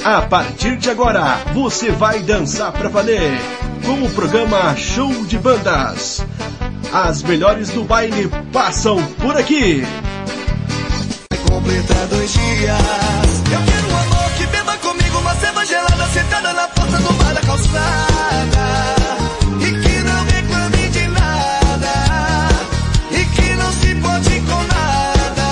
A partir de agora, você vai dançar pra valer com o programa Show de Bandas. As melhores do baile passam por aqui. Vai completar 2 dias. Eu quero um amor que beba comigo uma cerveja gelada sentada na porta do bar da calçada. E que não reclame de nada. E que não se pode com nada.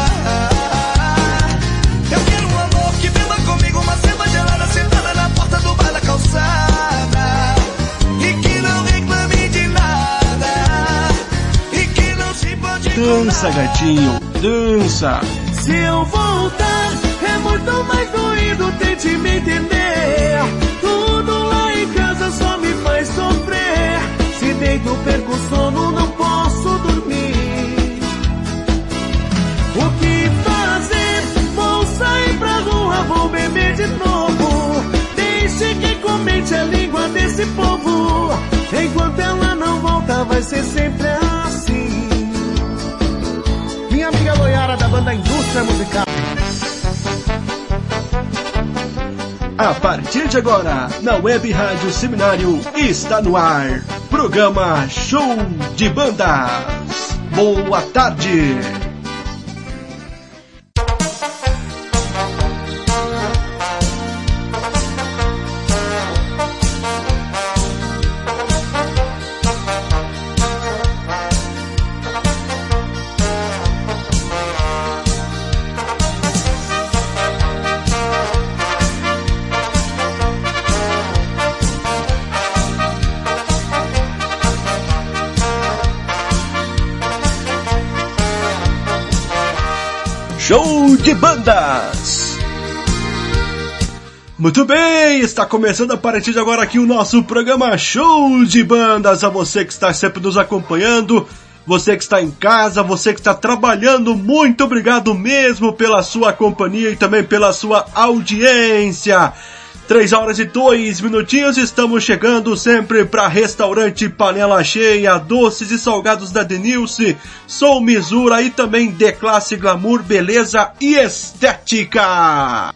Eu quero um amor que beba comigo uma cerveja gelada sentada na porta do bar da calçada. E que não reclame de nada. E que não se pode com nada. Dança, gatinho, dança. Se eu voltar, é muito mais doído, tente me entender. Tudo lá em casa só me faz sofrer. Se deito, perco o sono, não posso dormir. O que fazer? Vou sair pra rua, vou beber de novo. Deixe que comente a língua desse povo. Enquanto ela não volta, vai ser sempre assim. Minha amiga Loiara da banda Indústria Musical. A partir de agora, na Web Rádio Seminário, está no ar, programa Show de Bandas. Boa tarde. Show de Bandas. Muito bem, está começando a partir de agora aqui o nosso programa Show de Bandas. A você que está sempre nos acompanhando, você que está em casa, você que está trabalhando, muito obrigado mesmo pela sua companhia e também pela sua audiência. 3h02, estamos chegando sempre para Restaurante Panela Cheia, doces e salgados da Denilce, Sou Misura e também De Classe Glamour, Beleza e Estética.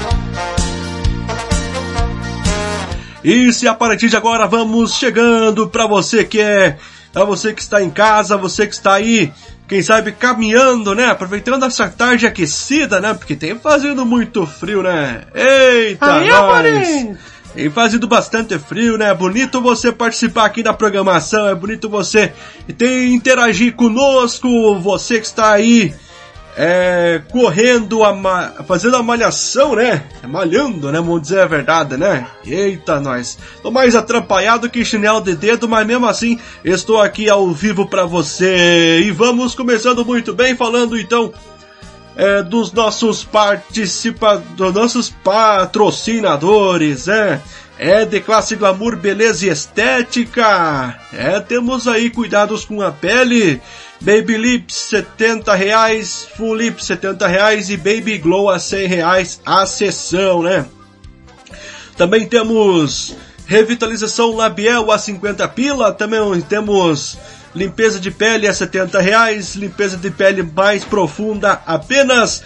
E se a partir de agora vamos chegando para você que está em casa, você que está aí, quem sabe caminhando, né? Aproveitando essa tarde aquecida, né? Porque tem fazendo muito frio, né? Eita, aí, nós! Tem fazendo bastante frio, né? É bonito você participar aqui da programação, é bonito você interagir conosco, você que está aí correndo, fazendo a malhação, né? Malhando, né? Vamos dizer a verdade, né? Eita, nós. Tô mais atrapalhado que chinelo de dedo, mas mesmo assim estou aqui ao vivo pra você. E vamos começando muito bem, falando então dos nossos dos nossos patrocinadores, De Classe Glamour, Beleza e Estética. Temos aí cuidados com a pele. Baby Lips R$70, Full Lips R$70 e Baby Glow R$100 a sessão, né? Também temos revitalização labial a 50 pila, também temos limpeza de pele a R$70, limpeza de pele mais profunda apenas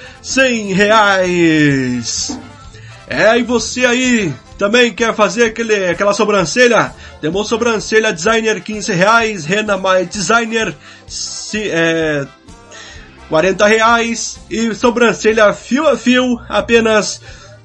R$100. E você aí também quer fazer aquela sobrancelha? Temos sobrancelha designer R$15, Rena Mais Designer R$40 e sobrancelha fio a fio apenas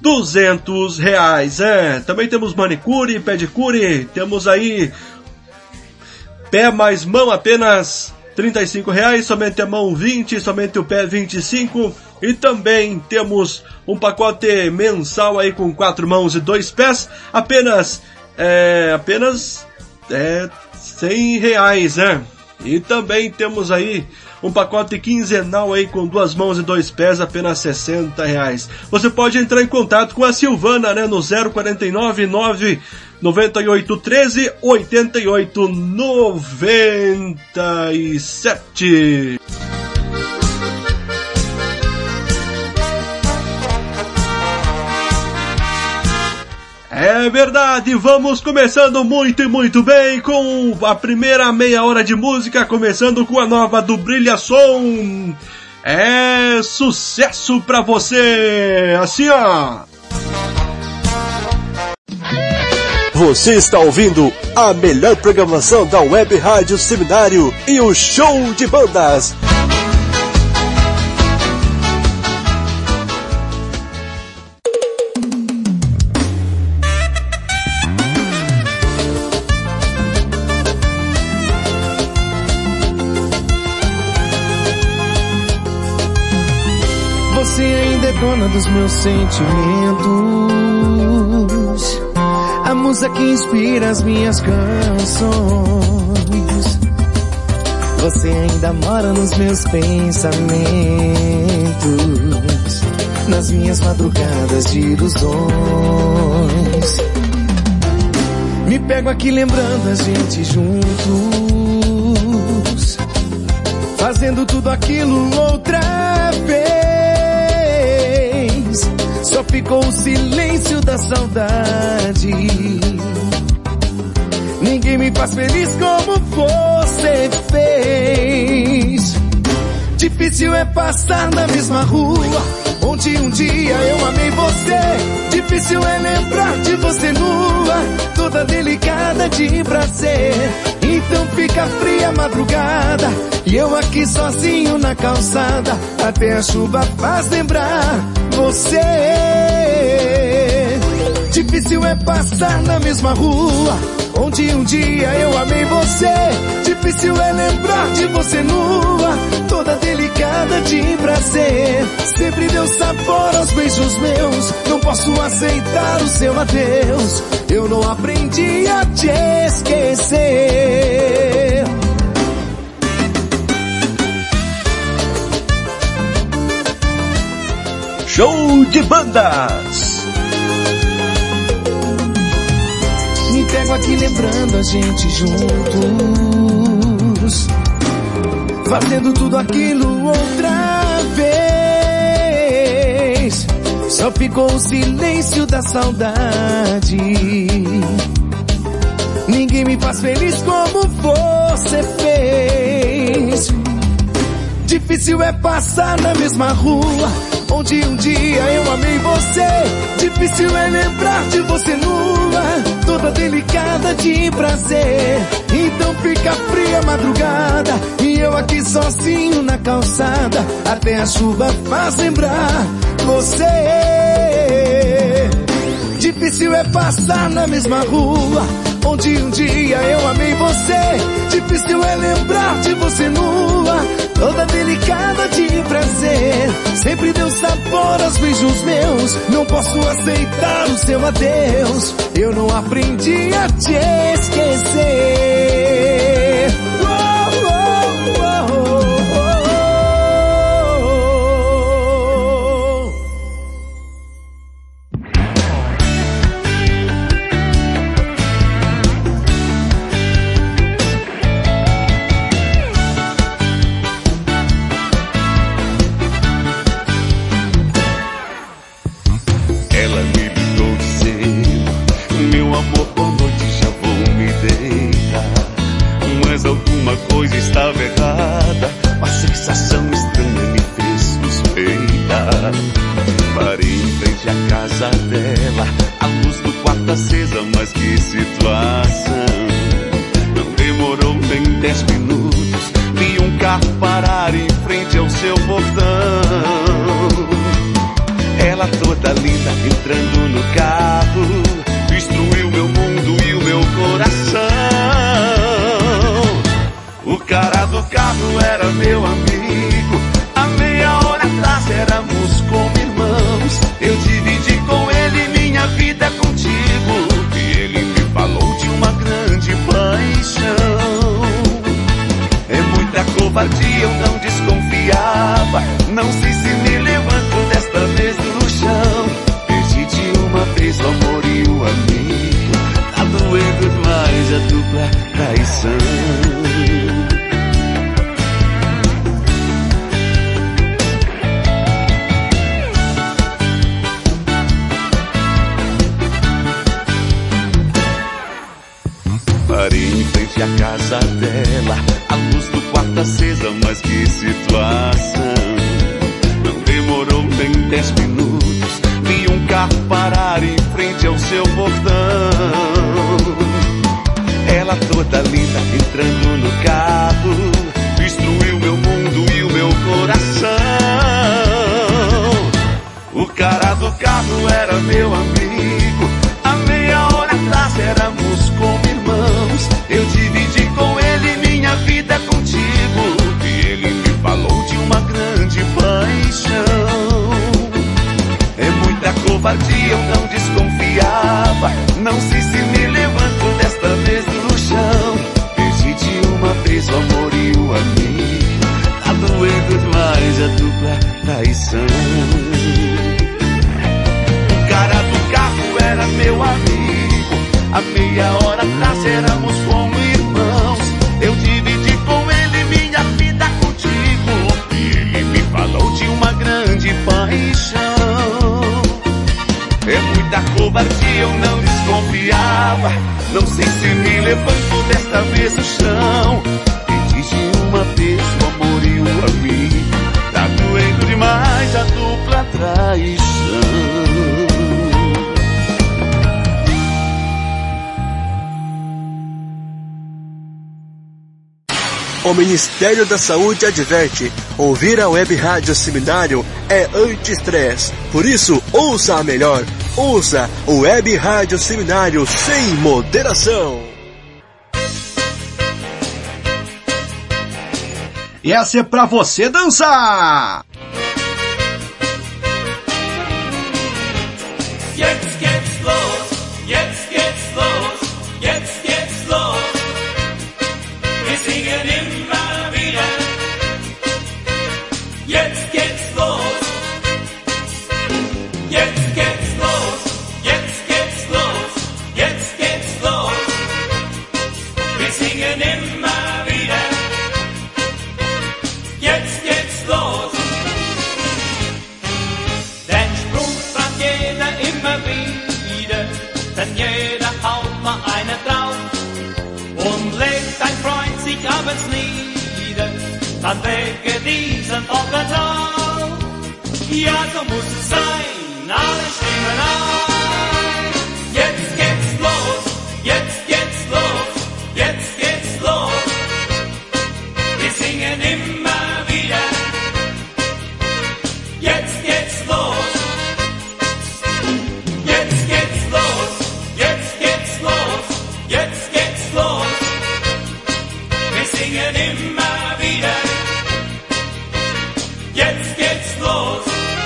R$200. Também temos manicure e pedicure, temos aí pé mais mão apenas R$35, somente a mão 20, somente o pé 25, e também temos um pacote mensal aí com 4 mãos e 2 pés, apenas R$100, né? E também temos aí um pacote quinzenal aí com 2 mãos e 2 pés, apenas R$60. Você pode entrar em contato com a Silvana, né, no 049 99813 8897. É verdade, vamos começando muito bem com a primeira meia hora de música, começando com a nova do Brilha Som. É sucesso pra você, assim ó. Você está ouvindo a melhor programação da Web Rádio Seminário e o Show de Bandas. Você ainda é dona dos meus sentimentos, a musa que inspira as minhas canções. Você ainda mora nos meus pensamentos, nas minhas madrugadas de ilusões. Me pego aqui lembrando a gente juntos, fazendo tudo aquilo outra vez. Só ficou o silêncio da saudade. Ninguém me faz feliz como você fez. Difícil é passar na mesma rua onde um dia eu amei você. Difícil é lembrar de você nua, toda delicada de prazer. Então fica fria a madrugada e eu aqui sozinho na calçada. Até a chuva faz lembrar você. Difícil é passar na mesma rua onde um dia eu amei você. Difícil é lembrar de você nua, toda delicada de prazer. Sempre deu sabor aos beijos meus, não posso aceitar o seu adeus. Eu não aprendi a te esquecer. Show de Bandas. Me pego aqui lembrando a gente juntos, fazendo tudo aquilo outra vez. Só ficou o silêncio da saudade. Ninguém me faz feliz como você fez. Difícil é passar na mesma rua onde um dia eu amei você. Difícil é lembrar de você nua, toda delicada de prazer. Então fica fria a madrugada e eu aqui sozinho na calçada. Até a chuva faz lembrar você. Difícil é passar na mesma rua onde um dia eu amei você. Difícil é lembrar de você nua, toda delicada de prazer. Sempre deu sabor aos beijos meus, não posso aceitar o seu adeus. Eu não aprendi a te esquecer. Oh, oh, oh, oh, alguma coisa estava errada, uma sensação estranha me fez suspeitar. Parei em frente à casa dela, a luz do quarto acesa, mas que situação. Não demorou nem 10 minutos, vi um carro parar em frente ao seu portão. Ela toda linda entrando no carro, destruiu meu mundo e o meu coração. O cara do carro era meu amigo, há meia hora atrás éramos como irmãos. Eu dividi com ele minha vida contigo, e ele me falou de uma grande paixão. É muita covardia, eu não desconfiava, não sei se me levanto desta vez do chão. Perdi de uma vez o amor e o amigo, tá doendo demais a dupla traição. era meu amigo. Há meia hora atrás éramos como irmãos. Eu dividi com ele minha vida contigo. E ele me falou de uma grande paixão. É muita covardia, eu não desconfiava. Não sei se me levanto desta vez do chão. Perdi de uma vez o amor e o amigo. Tá doendo demais a dupla traição. O cara do carro era meu amigo. Há meia hora atrás éramos como irmãos. Eu dividi com ele minha vida contigo. E ele me falou de uma grande paixão. É muita covardia, eu não desconfiava. Não sei se me levanto desta vez no chão. Perdi de uma vez o amor e o amigo. Tá doendo demais a dupla traição. O Ministério da Saúde adverte: ouvir a Web Rádio Seminário é anti-estresse. Por isso, ouça a melhor. Ouça o Web Rádio Seminário sem moderação. E essa é pra você dançar! Jetzt geht's los, jetzt geht's los, jetzt geht's los. Wir singen immer wieder. Jetzt geht's los, jetzt geht's los, jetzt geht's los, jetzt geht's los. Wir singen immer wieder. Jetzt geht's los. Den Spruch fragt jeder immer wieder, denn jeder haut mal einen drauf. Und legt ein Freund sich abends nieder, dann wecke diesen Opfer auf. Ja, so muss es sein, alle stimmen ein. Jetzt geht's los, jetzt geht's los, jetzt geht's los. Wir singen immer wieder. Jetzt geht's los. Jetzt geht's los. Jetzt geht's los. Jetzt geht's los. Wir singen immer wieder. Jetzt geht's los.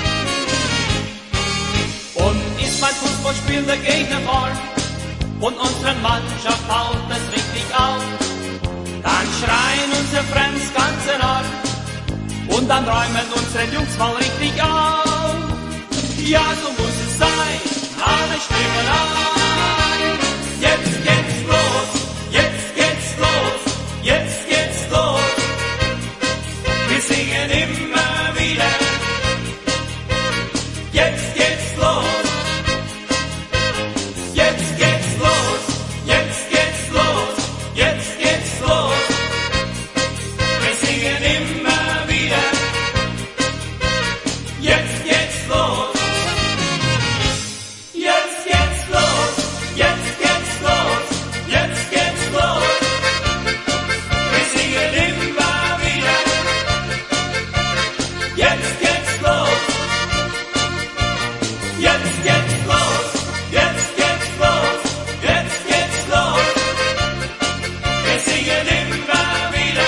Und ist mein Fußballspiel der Gegner vorn und unsere Mannschaft haut es richtig auf, dann schreien unsere Friends ganz enorm und dann räumen unsere Jungs mal richtig auf. Ja, so muss es sein, alle stimmen ein. Jetzt geht's los, jetzt geht's los, jetzt geht's los. Wir singen immer wieder. Jetzt geht's los. Jetzt geht's los, jetzt geht's los, jetzt geht's los. Wir singen immer wieder. Jetzt geht's los. Jetzt geht's los, jetzt geht's los, jetzt geht's los. Wir singen immer wieder. Jetzt geht's los. Jetzt geht's los, jetzt geht's los, jetzt geht's los. Wir singen immer wieder.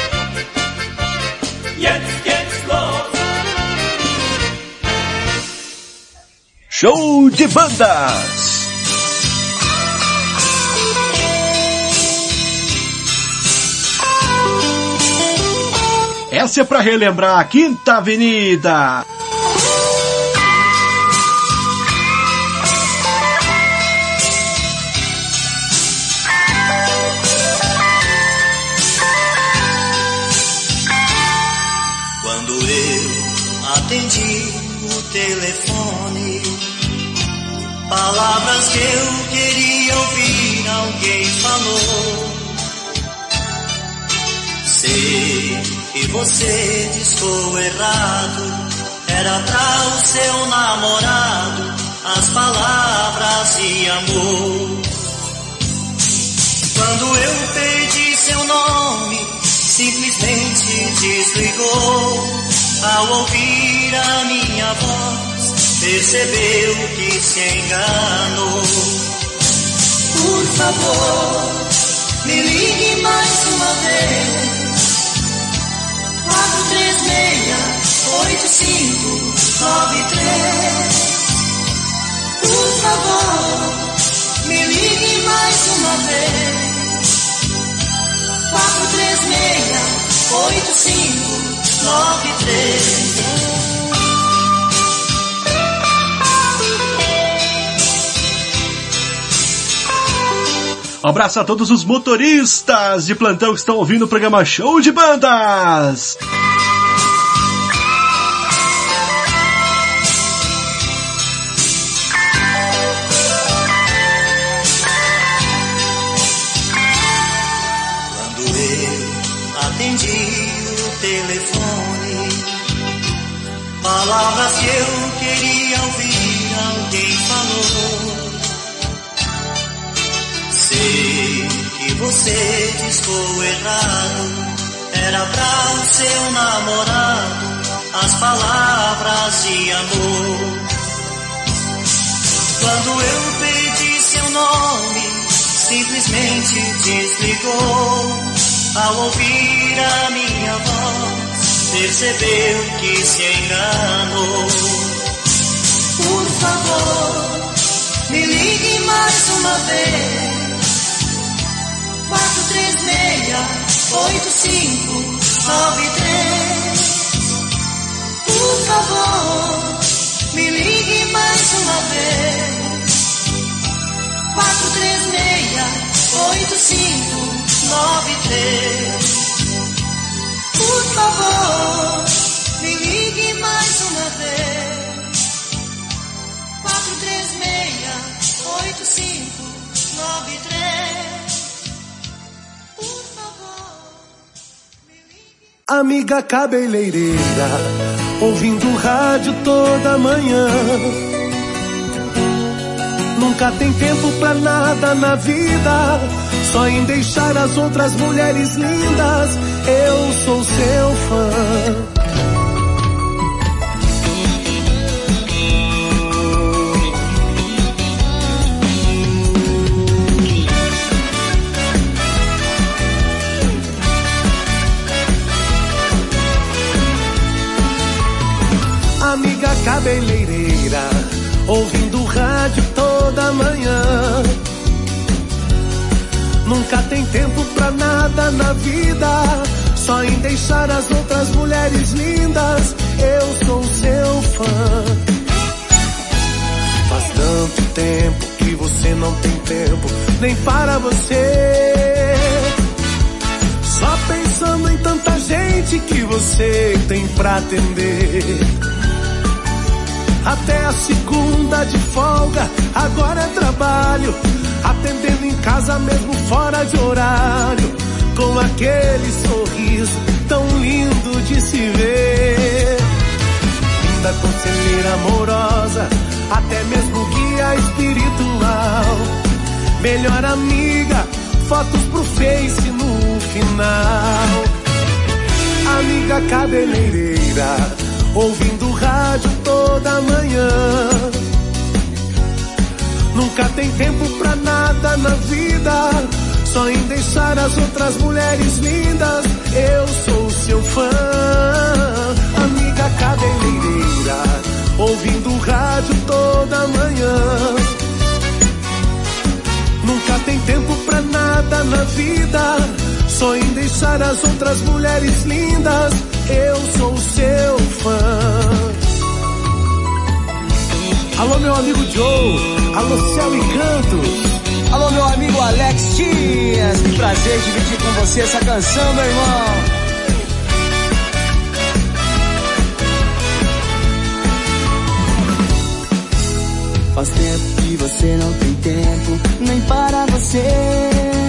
Jetzt geht's los. Show de bandas! Essa é pra relembrar a Quinta Avenida. Quando eu atendi o telefone, palavras que eu queria ouvir, alguém falou. Sei que você discou errado, era pra o seu namorado as palavras de amor. Quando eu pedi seu nome, simplesmente desligou. Ao ouvir a minha voz, percebeu que se enganou. Por favor, me ligue mais uma vez. 436-8593. Por favor, me ligue mais uma vez. 436-8593. Um abraço a todos os motoristas de plantão que estão ouvindo o programa Show de Bandas. Quando eu atendi o telefone, palavras que eu queria ouvir, alguém falou. Sei que você discou errado, era pra o seu namorado as palavras de amor. Quando eu pedi seu nome, simplesmente desligou. Ao ouvir a minha voz, percebeu que se enganou. Por favor, me ligue mais uma vez. 436-8593. Por favor, me ligue mais uma vez. 436-8593. Por favor, me ligue mais uma vez. 436-8593. Amiga cabeleireira, ouvindo rádio toda manhã. Nunca tem tempo pra nada na vida, só em deixar as outras mulheres lindas. Eu sou seu fã. Amiga cabeleireira, ouvindo rádio toda manhã. Nunca tem tempo pra nada na vida, só em deixar as outras mulheres lindas. Eu sou seu fã. Faz tanto tempo que você não tem tempo nem para você, só pensando em tanta gente que você tem pra atender. Até a segunda de folga, agora é trabalho, atendendo em casa mesmo fora de horário, com aquele sorriso tão lindo de se ver. Linda conselheira amorosa, até mesmo guia espiritual, melhor amiga, fotos pro Face no final. Amiga cabeleireira, ouvindo rádio toda manhã. Nunca tem tempo pra nada na vida, só em deixar as outras mulheres lindas. Eu sou seu fã. Amiga cabeleireira, ouvindo rádio toda manhã. Nunca tem tempo pra nada na vida, só em deixar as outras mulheres lindas. Eu sou seu fã. Alô meu amigo Joe, alô Céu e Cantos, alô meu amigo Alex Dias, que prazer dividir com você essa canção, meu irmão. Faz tempo que você não tem tempo nem para você,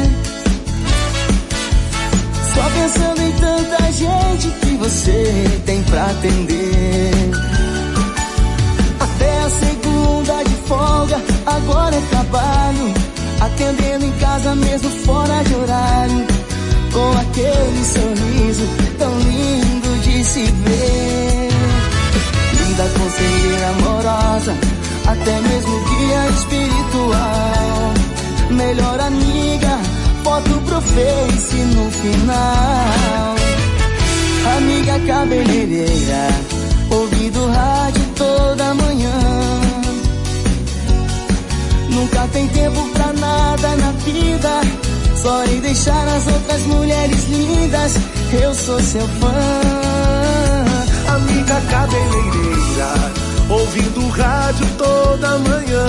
só pensando em tanta gente que você tem pra atender. Até a segunda de folga, agora é trabalho, atendendo em casa mesmo fora de horário, com aquele sorriso tão lindo de se ver. Linda conselheira amorosa, até mesmo guia espiritual. Melhor amiga, foto pro Face no final. Amiga cabeleireira, ouvindo rádio toda manhã. Nunca tem tempo pra nada na vida, só em deixar as outras mulheres lindas. Eu sou seu fã. Amiga cabeleireira, ouvindo rádio toda manhã.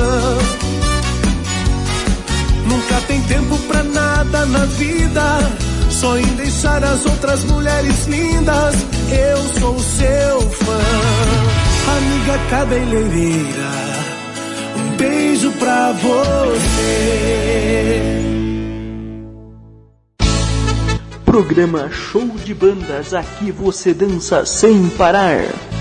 Nunca tem tempo pra nada na vida, só em deixar as outras mulheres lindas. Eu sou seu fã. Amiga cabeleireira, um beijo pra você. Programa Show de Bandas, aqui você dança sem parar.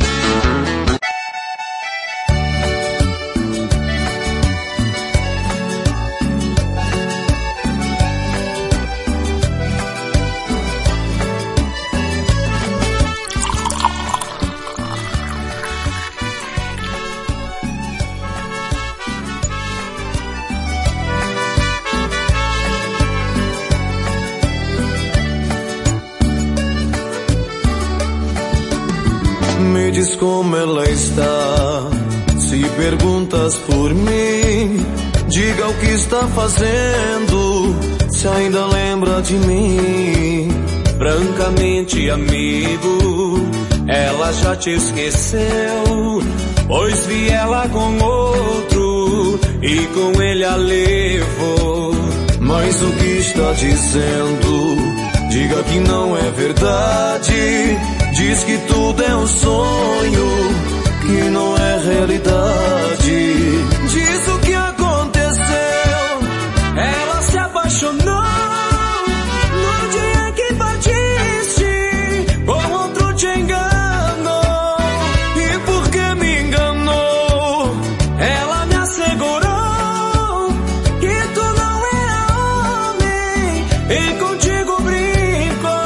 Me diz como ela está, se perguntas por mim, diga o que está fazendo, se ainda lembra de mim. Francamente, amigo, ela já te esqueceu, pois vi ela com outro e com ele a levou. Mas o que está dizendo, diga que não é verdade. Diz que tudo é um sonho, que não é realidade. Diz o que aconteceu, ela se apaixonou no dia que partiste, com outro te enganou. E porque me enganou, ela me assegurou que tu não era homem e contigo brincou.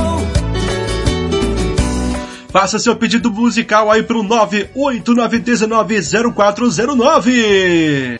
Faça seu pedido musical aí pro 989190409.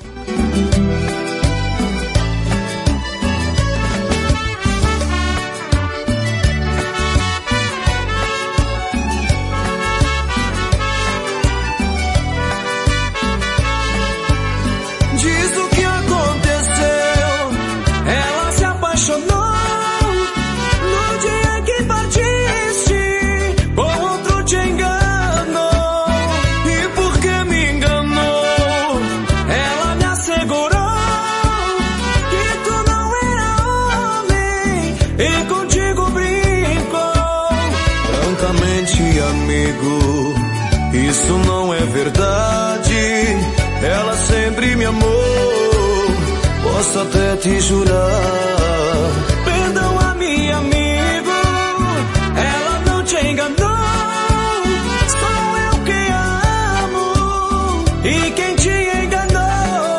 Diz o que aconteceu, ela se apaixonou no dia que partiste, com outro te enganou. E porque me enganou, ela me assegurou que tu não era homem e contigo brincou. Francamente, amigo, isso não é verdade. Ela sempre me amou, posso até te jurar. Perdão a minha amigo, ela não te enganou. Sou eu que amo e quem te enganou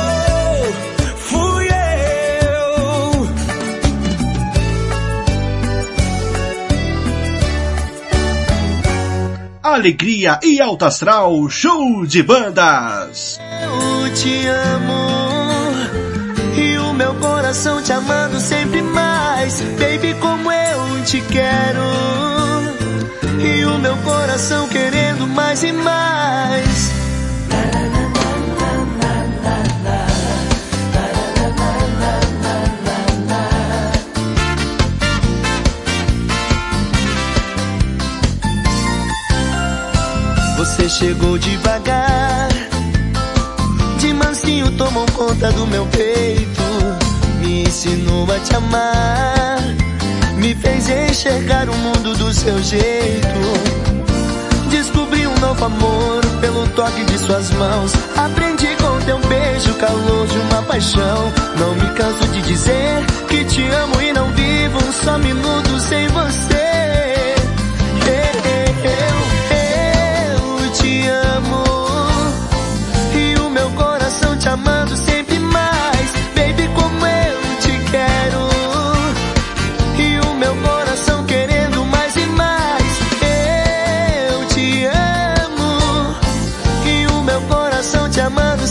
fui eu. Alegria e alto astral, show de bandas. Eu te amo e o meu coração te amando sempre mais. Baby, como eu te quero, e o meu coração querendo mais e mais. Você chegou devagar, de mansinho tomou conta do meu peito, me ensinou a te amar, me fez enxergar o mundo do seu jeito. Descobri um novo amor pelo toque de suas mãos, aprendi com teu beijo o calor de uma paixão. Não me canso de dizer que te amo e não vivo um só minuto sem você. Eu te amo e o meu coração te amando sempre mais. Baby, como eu te quero, e o meu coração querendo mais e mais. Eu te amo e o meu coração te amando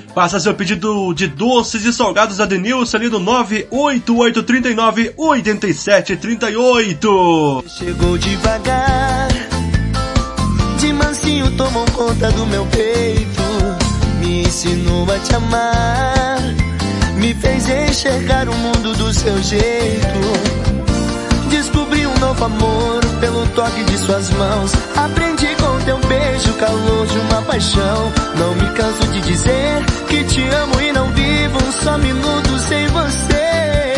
Faça seu pedido de doces e salgados a Denilson ali no 98839-8738. Chegou devagar, de mansinho tomou conta do meu peito, me ensinou a te amar, me fez enxergar o mundo do seu jeito. Descobri um novo amor pelo toque de suas mãos. Aprendi com teu beijo o calor de uma paixão. Não me canso de dizer que te amo e não vivo um só minuto sem você.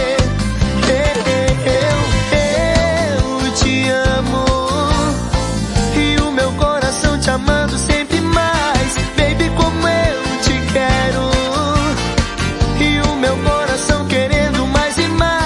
Eu te amo e o meu coração te amando sempre mais. Baby, como eu te quero e o meu coração querendo mais e mais.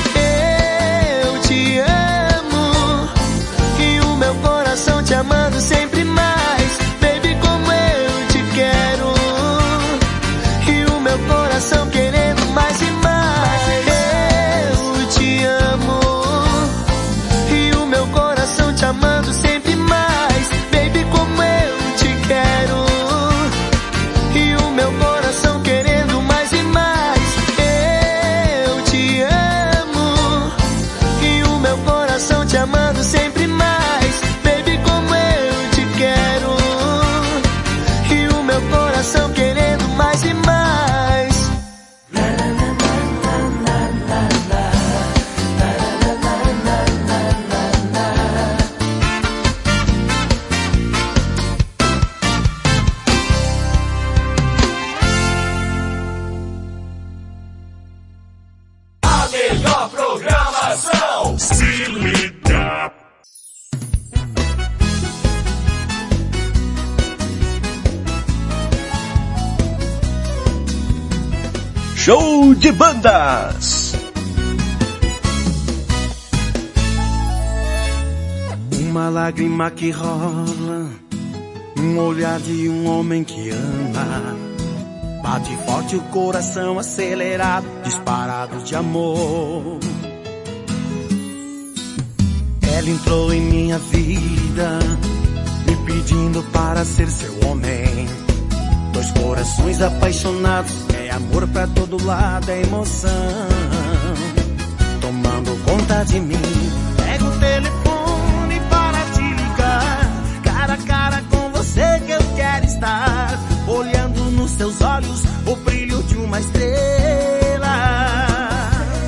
Te amando sempre mais, baby, como eu te quero e o meu coração querendo mais e mais. Eu te amo e o meu coração te amando sempre mais, baby, como eu te quero e o meu coração querendo mais e mais. Eu te amo e o meu coração te amando sempre mais. Coração querendo mais e mais. A melhor programação se liga. Show de bandas. Uma lágrima que rola, um olhar de um homem que ama. Bate forte o coração acelerado, disparado de amor. Ela entrou em minha vida, me pedindo para ser seu homem. Dois corações apaixonados, é amor pra todo lado, é emoção tomando conta de mim. Pega o telefone para te ligar, cara a cara com você que eu quero estar. Olhando nos seus olhos o brilho de uma estrela.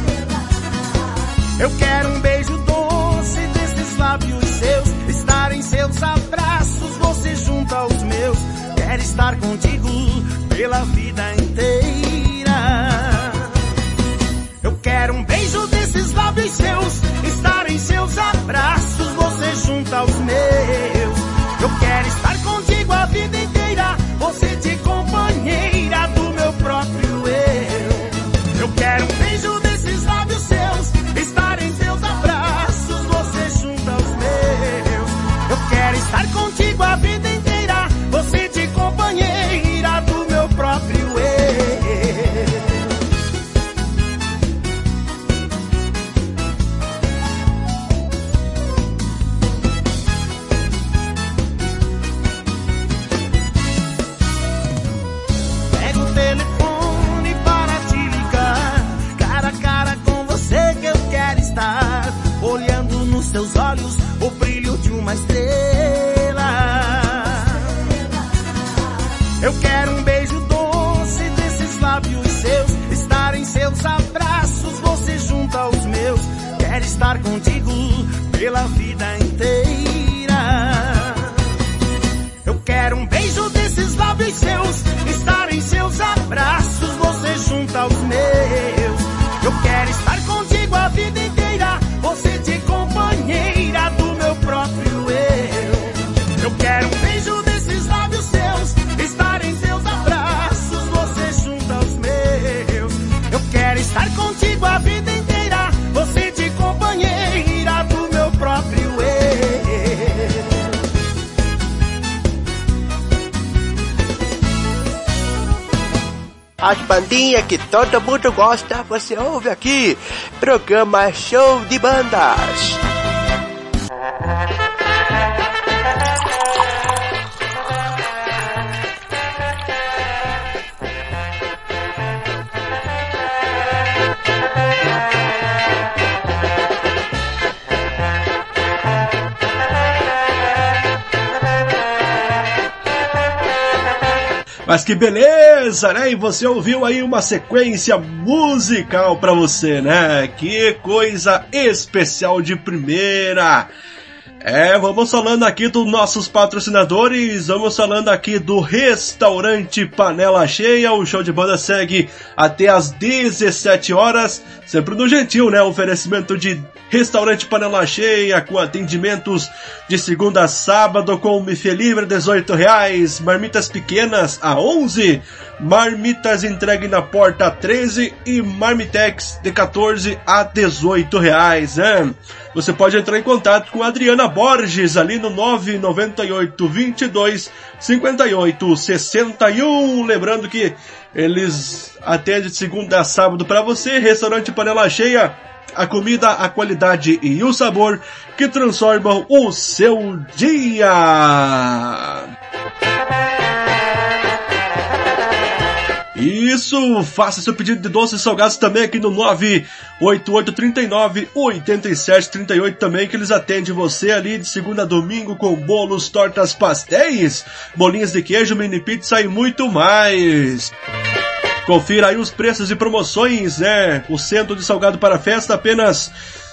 Eu quero um beijo doce desses lábios seus, estar em seus abraços, você junto aos meus. Quero estar contigo pela vida inteira. Eu quero um beijo desses lábios seus, estar em seus abraços, você junto aos meus. Eu quero estar contigo a vida inteira, você de companheira do meu próprio eu. Eu quero um beijo desses lábios seus, estar em seus abraços, você junto aos meus. Eu quero estar contigo a vida inteira, você de companheira do meu próprio eu. Pega o telefone para te ligar, cara a cara com você que eu quero estar. Olhando nos seus olhos o brilho de uma estrela. Eu quero um beijo doce desses lábios seus, estar em seus abraços, você junto aos meus. Quero estar contigo pela vida inteira. Eu quero um beijo desses lábios seus, estar em seus abraços, você junto aos meus. Eu quero estar contigo a vida inteira, você de companheira do meu próprio eu. Eu quero um beijo desses lábios seus, estar em seus abraços, você junto aos meus. Eu quero estar contigo a vida inteira, você de companheira do meu próprio eu. As bandinhas que todo mundo gosta, você ouve aqui. Programa Show de Bandas. Mas que beleza, né? E você ouviu aí uma sequência musical pra você, né? Que coisa especial de primeira! Vamos falando aqui dos nossos patrocinadores, vamos falando aqui do Restaurante Panela Cheia. O show de banda segue até às 17 horas, sempre no Gentil, né? Oferecimento de Restaurante Panela Cheia, com atendimentos de segunda a sábado, com buffet livre a R$18, marmitas pequenas a 11, marmitas entregue na porta a 13 e marmitex de 14 a R$18, né? Você pode entrar em contato com a Adriana Borges ali no 998 22 58 61. Lembrando que eles atendem de segunda a sábado para você. Restaurante Panela Cheia, a comida, a qualidade e o sabor que transformam o seu dia. Isso, faça seu pedido de doces e salgados também aqui no 98839-8738 também, que eles atendem você ali de segunda a domingo com bolos, tortas, pastéis, bolinhas de queijo, mini pizza e muito mais. Confira aí os preços e promoções, né? O centro de salgado para festa apenas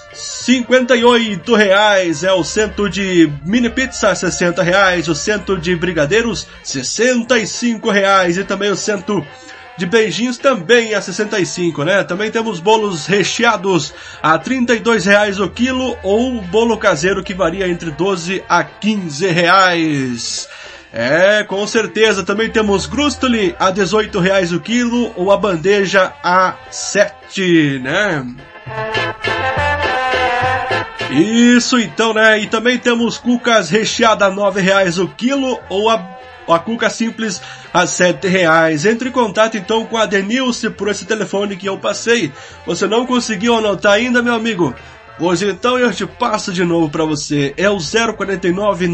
R$58, o centro de mini pizza R$60, o centro de brigadeiros R$65 e também o centro de beijinhos também a 65, né? Também temos bolos recheados a R$32 o quilo, ou bolo caseiro que varia entre 12 a 15 reais. Com certeza. Também temos grustoli a R$18 o quilo, ou a bandeja a 7, né? Isso então, né? E também temos cucas recheadas a R$9 o quilo, ou a cuca simples a R$7. Entre em contato então com a Denilce por esse telefone que eu passei. Você não conseguiu anotar ainda, meu amigo? Pois então eu te passo de novo para você. É o 049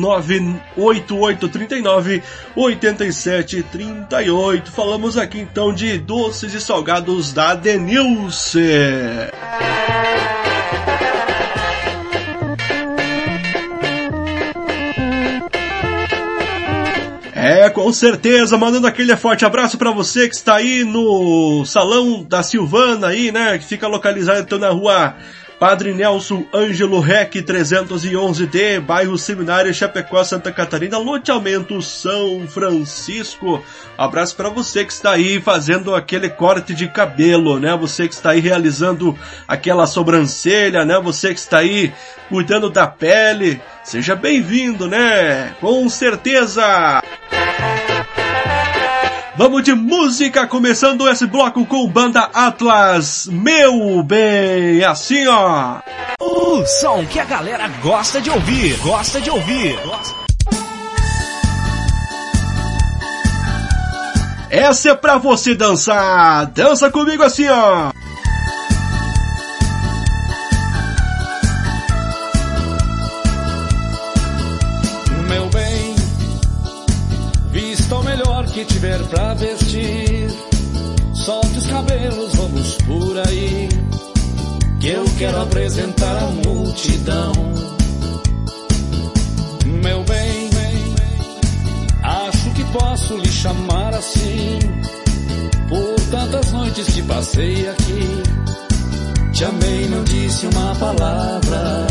98839 8738. Falamos aqui então de doces e salgados da Denilce. Com certeza, mandando aquele forte abraço pra você que está aí no Salão da Silvana aí, né, que fica localizado então na rua Padre Nelson Ângelo Rec 311D, bairro Seminário, Chapecó, Santa Catarina, loteamento São Francisco. Abraço para você que está aí fazendo aquele corte de cabelo, né? Você que está aí realizando aquela sobrancelha, né? Você que está aí cuidando da pele. Seja bem-vindo, né? Com certeza! Vamos de música, começando esse bloco com Banda Atlas, meu bem, assim ó. O som que a galera gosta de ouvir, Essa é pra você dançar, dança comigo assim ó. Meu bem, vista o melhor que tiver pra vestir, solte os cabelos, vamos por aí, que eu quero apresentar a multidão. Meu bem, acho que posso lhe chamar assim, por tantas noites que passei aqui, te amei, não disse uma palavra,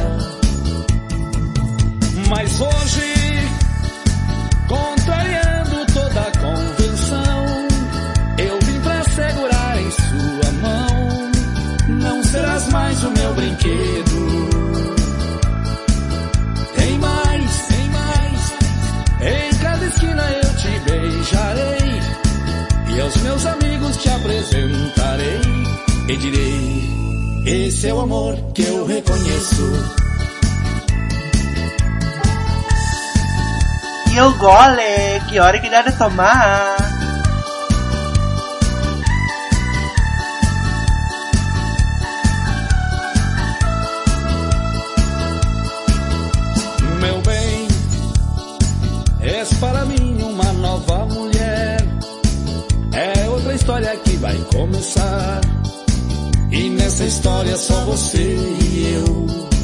mas hoje, contrariando toda a convenção, eu vim pra segurar em sua mão. Não serás mais o meu brinquedo. Tem mais, em cada esquina eu te beijarei, e aos meus amigos te apresentarei, e direi, esse é o amor que eu reconheço. E o gole, que hora que dá de tomar? Meu bem, és para mim uma nova mulher, é outra história que vai começar, e nessa história só você e eu.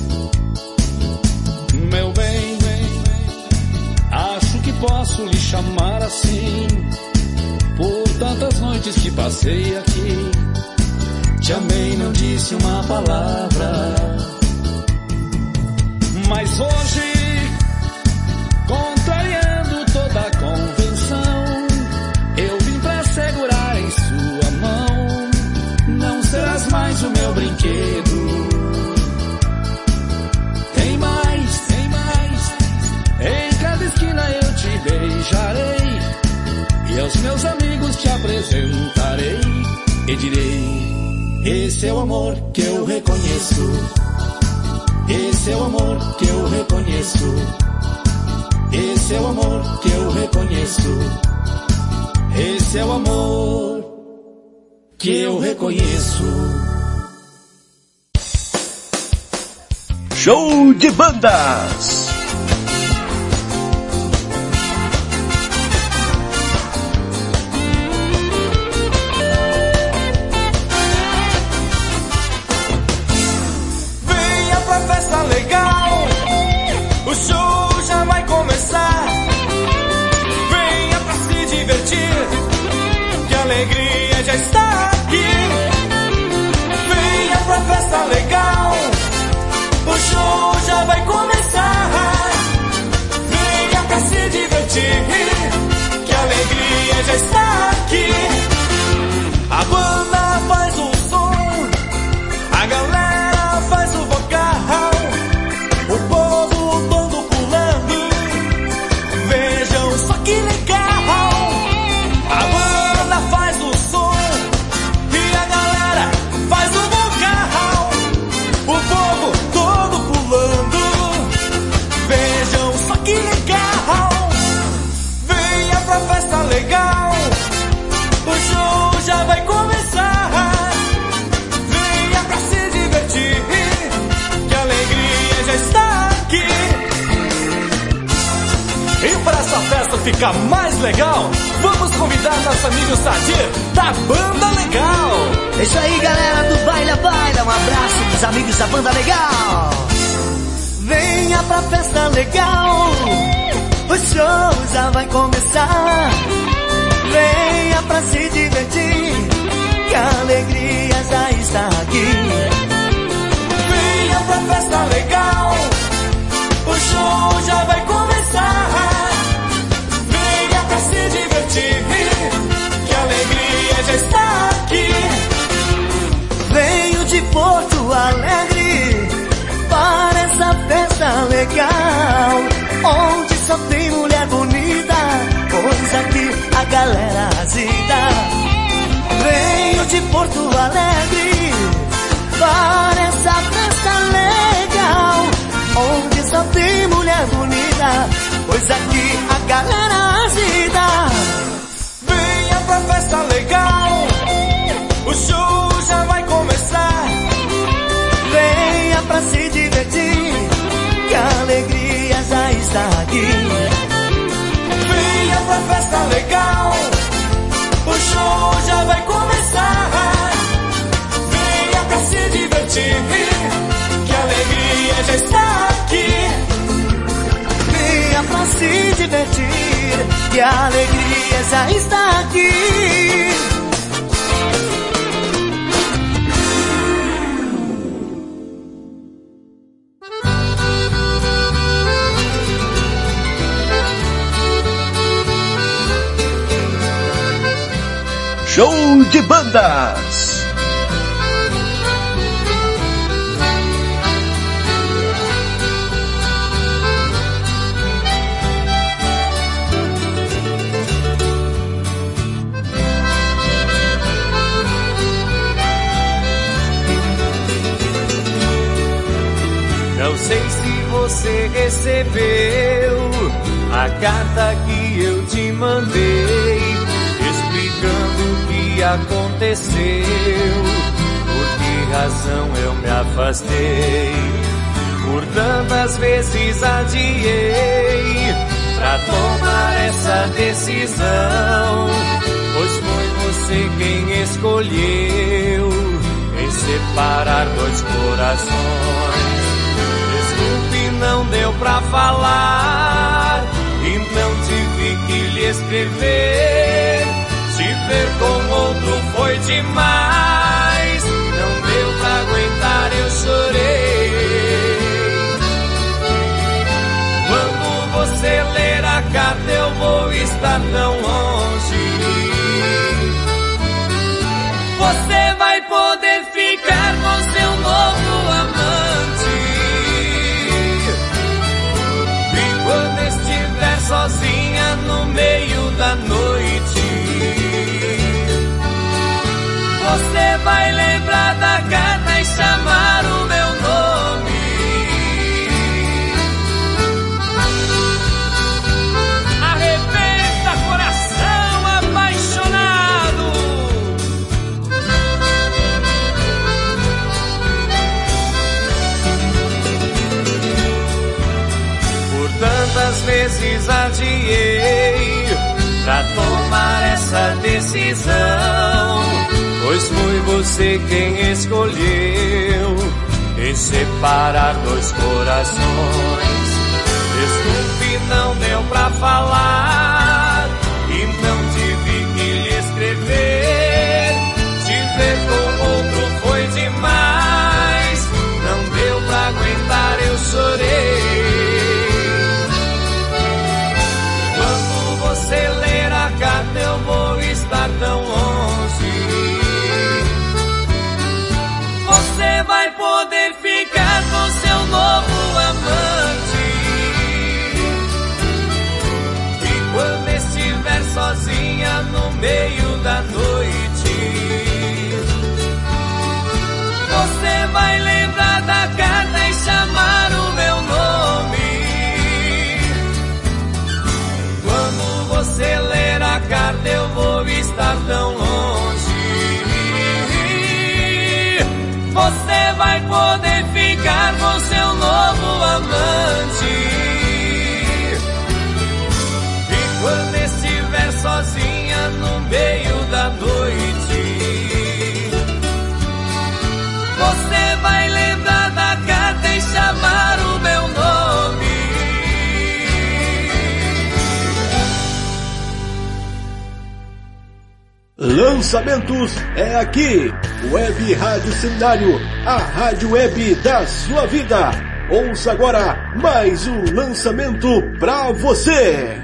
Meu bem, acho que posso lhe chamar assim, noites que passei aqui, te amei, não disse uma palavra. Mas hoje, contrariando toda a convenção, eu vim pra segurar em sua mão. Não serás mais o meu brinquedo. Tem mais, em cada esquina eu te beijarei, e aos meus amigos te apresentarei, e direi: esse é o amor que eu reconheço. Esse é o amor que eu reconheço. Esse é o amor que eu reconheço. Esse é o amor que eu reconheço. Show de bandas. Legal, o show já vai começar. Venha pra se divertir, que a alegria já está aqui. Venha pra festa legal, o show já vai começar. Venha pra se divertir, que a alegria já está aqui. A banda faz o som, a galera faz o vocal, o povo todo pulando, vejam só que legal. A banda faz o som e a galera faz o vocal, o povo todo pulando, vejam só que legal. Venha pra festa legal, o show já vai começar. Venha pra se divertir, que a alegria já está aqui. E para essa festa ficar mais legal, vamos convidar nosso amigo Sadir, da Banda Legal. É isso aí, galera do Baila Baila, um abraço dos amigos da Banda Legal. Venha pra festa legal, o show já vai começar. Venha pra se divertir, que a alegria já está aqui. Venha pra festa legal, o show já vai começar. Venha pra se divertir, que a alegria já está aqui. Venho de Porto Alegre para essa festa legal, onde só tem mulher bonita, pois aqui a galera agita. Venho de Porto Alegre para essa festa legal, onde só tem mulher bonita, pois aqui a galera agita. Venha pra festa legal, o show já vai começar. Venha pra se divertir, que a alegria já está aqui. Venha pra festa legal, o show já vai começar. Venha pra se divertir, que a alegria já está aqui. Venha pra se divertir, que a alegria já está aqui. Show de bandas. Não sei se você recebeu a carta que eu te mandei, explicando o que aconteceu, por que razão eu me afastei, por tantas vezes adiei pra tomar essa decisão, pois foi você quem escolheu em separar dois corações. Desculpe, não deu pra falar e não tive que lhe escrever. Te ver com outro foi demais. Não deu pra aguentar, eu chorei. Quando você ler a carta eu vou estar tão longe. Você vai poder ficar com seu novo amante. E quando estiver sozinha no meio da noite, você vai lembrar da carta e chamar o meu nome. Arrebenta, coração apaixonado. Por tantas vezes adiei pra tomar essa decisão, pois foi você quem escolheu em separar dois corações. Desculpe, não deu pra falar e não tive que lhe escrever. Te ver com outro foi demais. Não deu pra aguentar, eu chorei. Quando você ler a carta eu vou estar tão longe. Você vai poder ficar com seu novo amante. E quando estiver sozinha no meio da noite, você vai lembrar da carta e chamar o meu nome. Quando você ler a carta eu vou estar tão longe. Você vai poder ficar com seu novo amante. E quando estiver sozinha no meio da noite, você vai lembrar da carta e chamar o meu nome. Lançamentos é aqui, Web Rádio Seminário, a rádio web da sua vida. Ouça agora mais um lançamento pra você.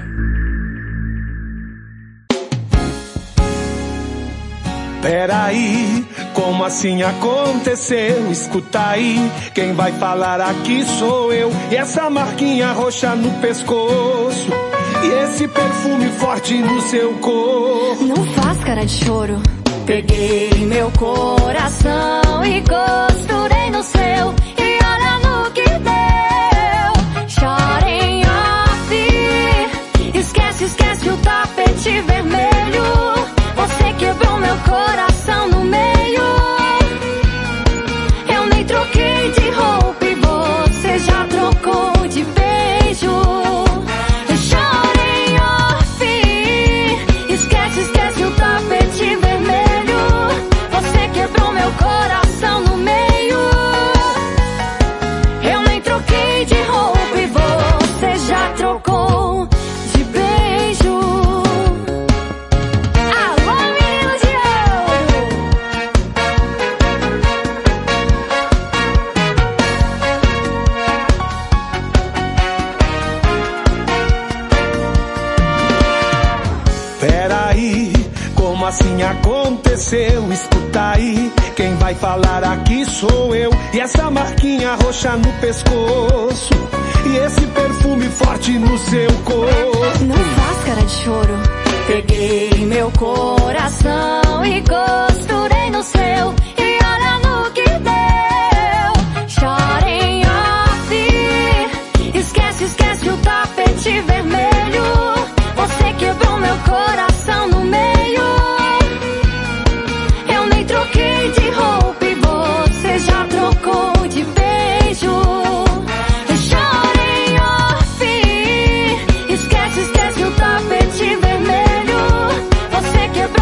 Peraí, como assim aconteceu? Escuta aí, quem vai falar aqui sou eu. E essa marquinha roxa no pescoço, e esse perfume forte no seu corpo. Não faz cara de choro. Peguei meu coração e costurei no seu, e olha no que deu. Chora em off, esquece, esquece o tapete vermelho. Você quebrou meu coração no meio. Eu nem troquei de roupa e você já trocou de beijo. Chora em off, esquece, esquece o tapete vermelho. Você quebrou meu coração no meio. Eu nem troquei de roupa e você já trocou de beijo. Como assim aconteceu? Escuta aí, quem vai falar aqui sou eu. E essa marquinha roxa no pescoço, e esse perfume forte no seu corpo. Não faz cara de choro. Peguei meu coração e costurei no seu, e olha no que deu. Chora em off, esquece, esquece o tapete vermelho. Você quebrou meu coração no meio. Eu nem troquei de roupa e você já trocou de beijo. Chora em off, esquece, esquece o tapete vermelho. Você quebrou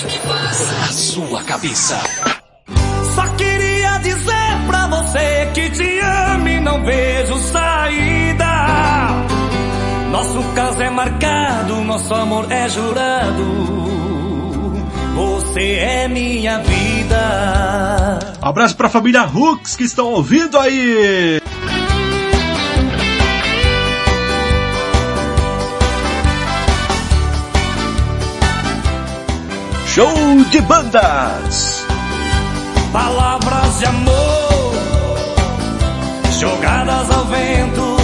a sua cabeça. Só queria dizer pra você que te amo e não vejo saída. Nosso caso é marcado, nosso amor é jurado. Você é minha vida. Abraço pra família Hooks que estão ouvindo aí. Show de bandas. Palavras de amor jogadas ao vento.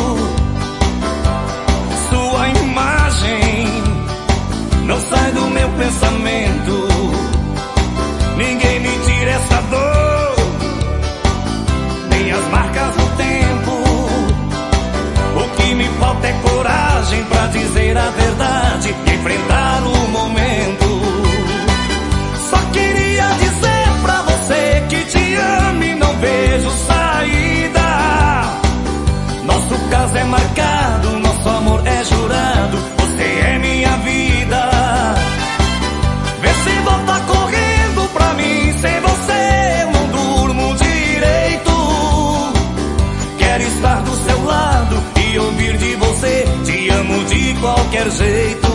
Sua imagem não sai do meu pensamento. Ninguém me tira essa dor, nem as marcas do tempo. O que me falta é coragem pra dizer a verdade e enfrentar o momento. Só queria dizer pra você que te amo e não vejo saída. Nosso caso é marcado, nosso amor é jurado. Você é minha vida. Vê se volta correndo pra mim. Sem você eu não durmo direito. Quero estar do seu lado e ouvir de você. Te amo de qualquer jeito.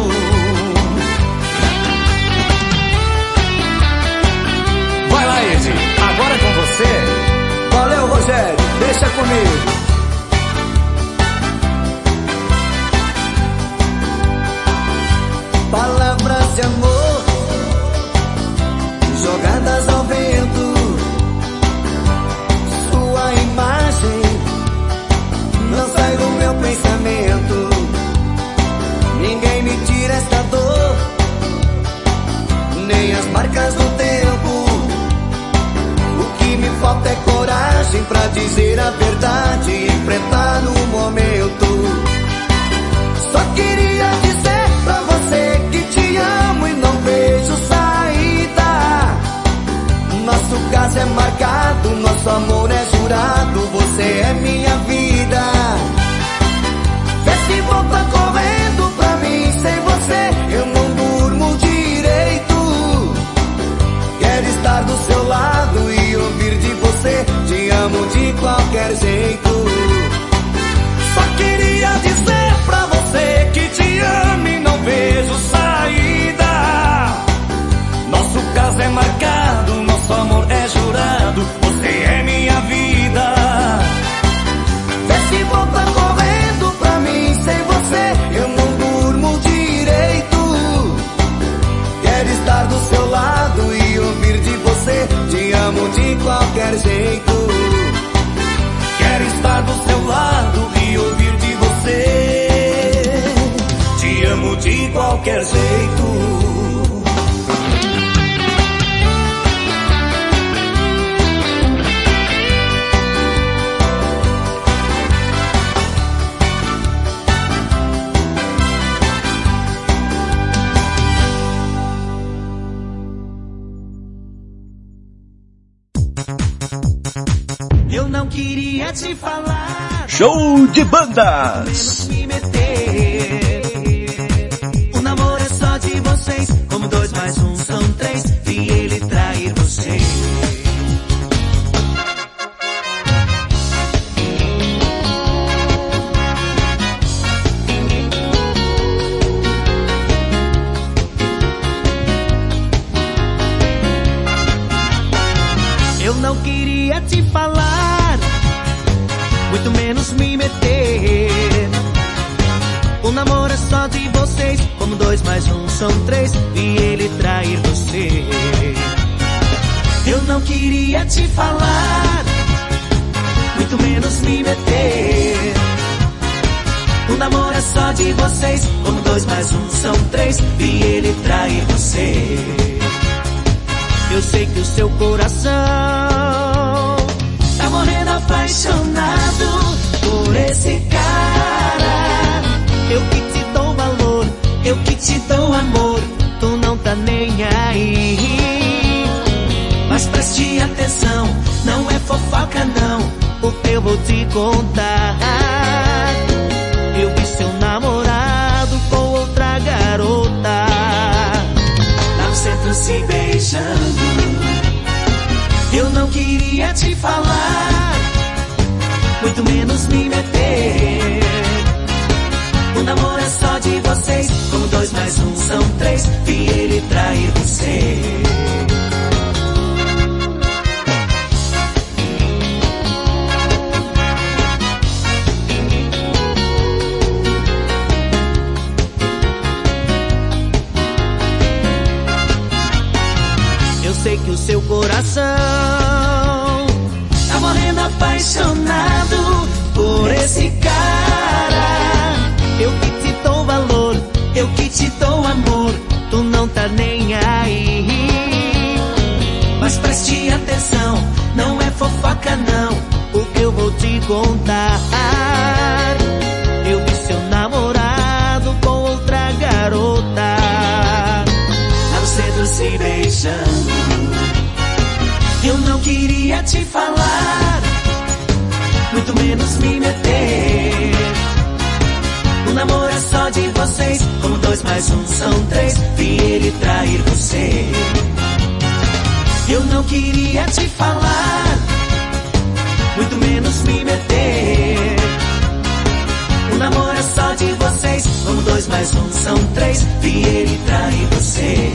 Vai lá, Ed, agora é com você. Valeu, Rogério, deixa comigo. Palavras de amor jogadas ao vento. Sua imagem não sai do meu pensamento. Ninguém me tira esta dor, nem as marcas do tempo. O que me falta é coragem pra dizer a verdade e enfrentar o momento. Só queria dizer pra você que te amo e não vejo saída. Nosso caso é marcado, nosso amor é jurado. Você é minha vida. Vê se volta correndo pra mim. Sem você eu não durmo direito. Quero estar do seu lado e ouvir de você. Te amo de qualquer jeito. Só queria dizer pra você que te amo e não vejo saída. Nosso caso é marcado, nosso amor é jurado. Você é minha vida. Vê se volta correndo pra mim. Sem você eu não durmo direito. Quero estar do seu lado e ouvir de você. Te amo de qualquer jeito. Quero estar do seu lado e ouvir de você. Te amo de qualquer jeito. Eu não queria te falar. Show de bandas. Me meter. O namoro é só de vocês. Como 2 mais 1 são 3. Vi ele trair você. Eu não queria te falar, muito menos me meter. O namoro é só de vocês. Como 2 mais 1 são 3. Vi ele trair você. Eu não queria te falar, muito menos me meter. O namoro é só de vocês. Como 2 mais 1 são 3. Vi ele trair você. Eu sei que o seu coração tá morrendo apaixonado por esse cara. Eu que te dou valor, eu que te dou amor. Tu não tá nem aí. Mas preste atenção, não é fofoca não, o que eu vou te contar. Eu vi seu namorado com outra garota lá no centro Cibé. beijando. Eu não queria te falar, muito menos me meter. O namoro é só de vocês, como 2 mais 1 são 3. Vi ele trair você. Eu sei que o seu coração tá morrendo apaixonado por esse cara. Eu que te dou valor, eu que te dou amor, tu não tá nem aí. Mas preste atenção, não é fofoca não, o que eu vou te contar. Eu vi seu namorado com outra garota, lá no centro se beijando. Eu não queria te falar, muito menos me meter. O namoro é só de vocês, como 2 mais 1 são 3. Vi ele trair você. Eu não queria te falar, muito menos me meter. O namoro é só de vocês, como 2 mais 1 são 3. Vi ele trair você.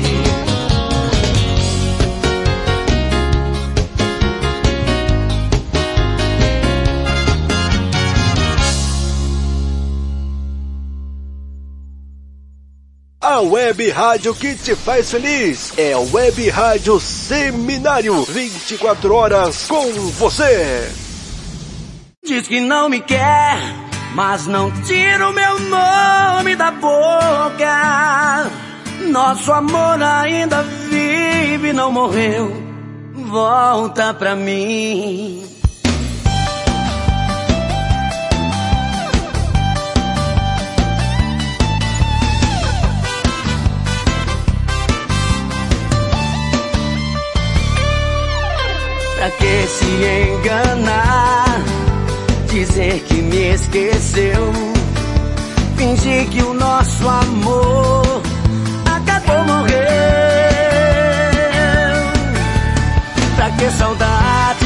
A web rádio que te faz feliz é a Web Rádio Seminário, 24 horas com você. Diz que não me quer, mas não tira o meu nome da boca. Nosso amor ainda vive, não morreu. Volta pra mim. Pra que se enganar, dizer que me esqueceu, fingir que o nosso amor acabou, morreu. Pra que saudade,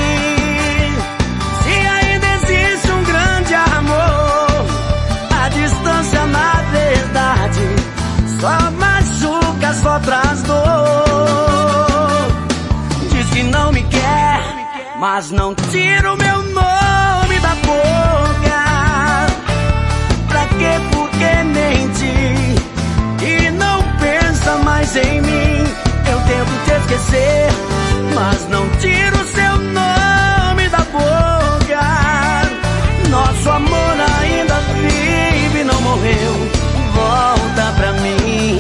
se ainda existe um grande amor? A distância na verdade só machuca, só traz dor. Que não me quer, mas não tira o meu nome da boca. Pra que, por que mentir e não pensa mais em mim? Eu tento te esquecer, mas não tiro o seu nome da boca. Nosso amor ainda vive, não morreu. Volta pra mim.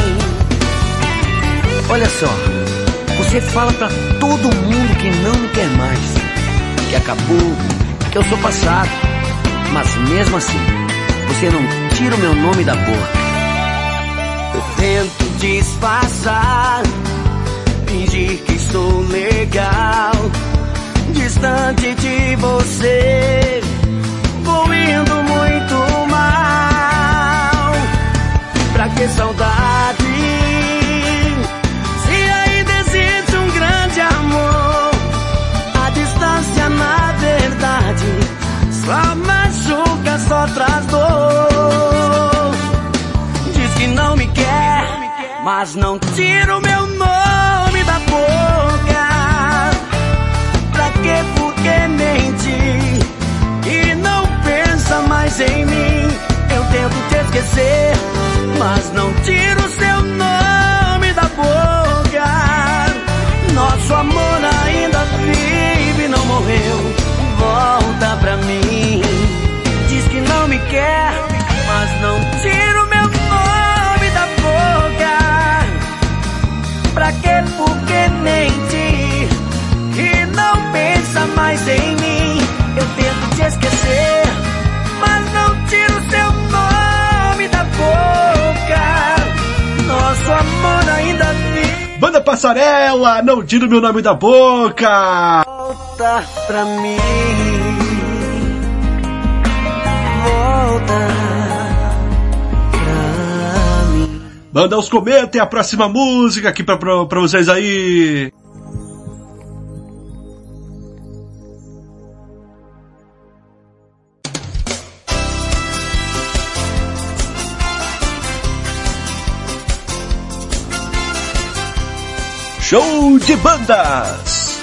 Olha só, você fala pra todo mundo que não me quer mais, que acabou, que eu sou passado. Mas mesmo assim, você não tira o meu nome da boca. Eu tento disfarçar, fingir que estou legal, distante de você, vou indo muito mal. Pra que saudade, na verdade só machuca, só traz dor. Diz que não me quer, mas não tira o meu nome da boca. Pra que, por que mentir e não pensa mais em mim? Eu tento te esquecer, mas não tiro o seu nome da boca. Nosso amor ainda vive, não morreu. Volta pra mim. Diz que não me quer, mas não tira o meu nome da boca. Pra que, por que mentir e não pensa mais em mim? Eu tento te esquecer, mas não tiro o seu nome da boca. Nosso amor ainda vive. Banda Passarela, não tira o meu nome da boca. Volta pra mim. Volta pra mim. Manda os comentem a próxima música aqui pra vocês aí. Show de bandas!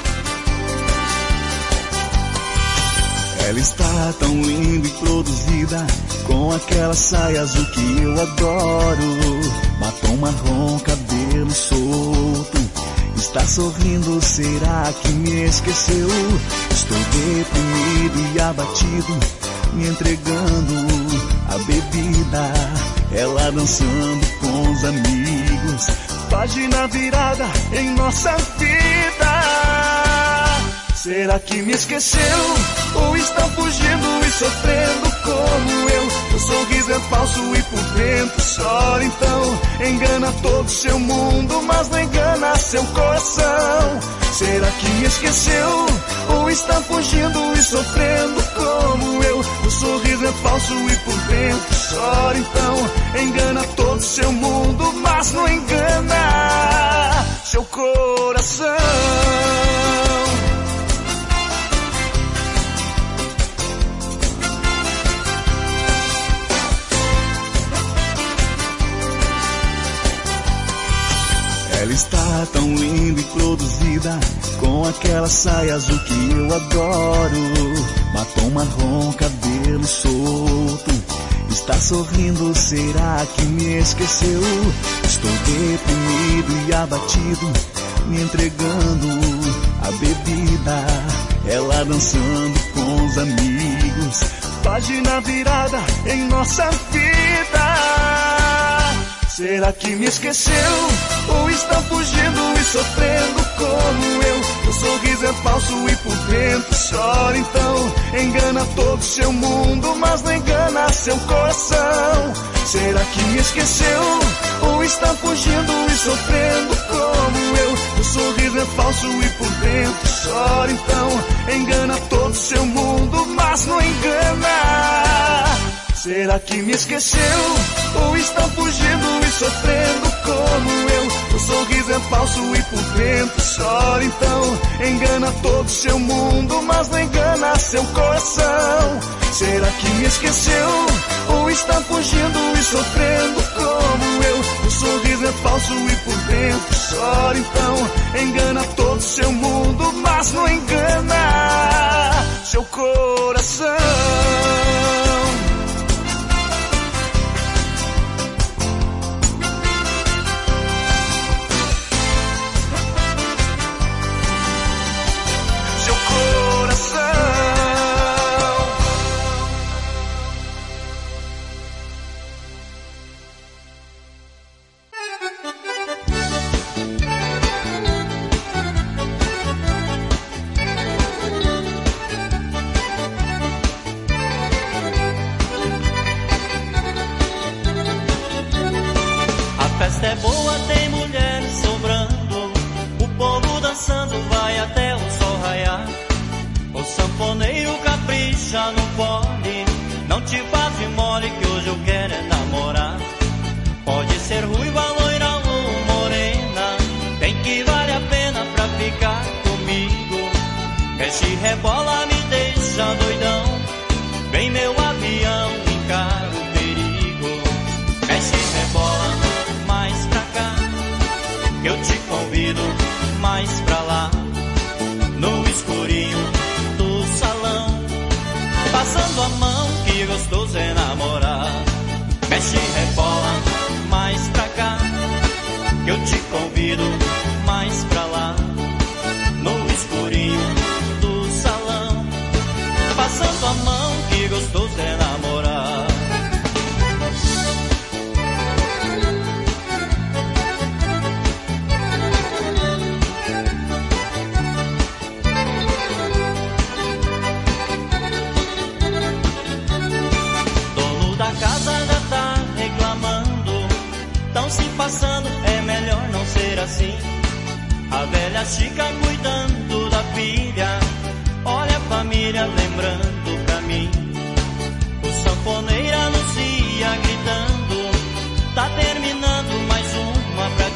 Ela está tão linda e produzida, com aquela saia azul que eu adoro. Batom marrom, cabelo solto, está sorrindo, será que me esqueceu? Estou deprimido e abatido, me entregando a bebida, ela dançando com os amigos. Página virada em nossa vida. Será que me esqueceu? Ou está fugindo e sofrendo como eu? O sorriso é falso e por dentro chora. Então engana todo seu mundo, mas não engana seu coração. Será que me esqueceu? Ou está fugindo e sofrendo como eu? O sorriso é falso e por dentro chora. Então engana todo seu mundo, mas não engana seu coração. Ela está tão linda e produzida, com aquela saia azul que eu adoro. Batom marrom, cabelo solto, está sorrindo, será que me esqueceu? Estou deprimido e abatido, me entregando a bebida, ela dançando com os amigos. Página virada em nossa vida. Será que me esqueceu? Ou está fugindo e sofrendo como eu? O sorriso é falso e por dentro chora. Então engana todo seu mundo, mas não engana seu coração. Será que me esqueceu? Ou está fugindo e sofrendo como eu? O sorriso é falso e por dentro chora. Então engana todo seu mundo, mas não engana. Será que me esqueceu? Ou está fugindo e sofrendo como eu? O sorriso é falso e por dentro chora. Então engana todo seu mundo, mas não engana seu coração. Será que me esqueceu? Ou está fugindo e sofrendo como eu? O sorriso é falso e por dentro chora. Então engana todo seu mundo, mas não engana seu coração. É boa, tem mulheres sobrando, o povo dançando vai até o sol raiar. O sanfoneiro capricha no pole, não te faz de mole que hoje eu quero é namorar. Pode ser ruiva, loira ou morena, tem que vale a pena pra ficar comigo. Mexe, rebola, me deixa doidão, vem meu avião, encara o perigo. Mexe, rebola, mais pra cá, eu te convido mais pra lá, no escurinho do salão, passando a mão, que gostoso é namorar. Mexe, rebola, mais pra cá, eu te convido mais pra lá, no escurinho do salão, passando a mão, que gostoso é namorar. Passando, é melhor não ser assim. A velha chica cuidando da filha, olha a família lembrando pra mim. O sanfoneiro anuncia gritando, tá terminando, mas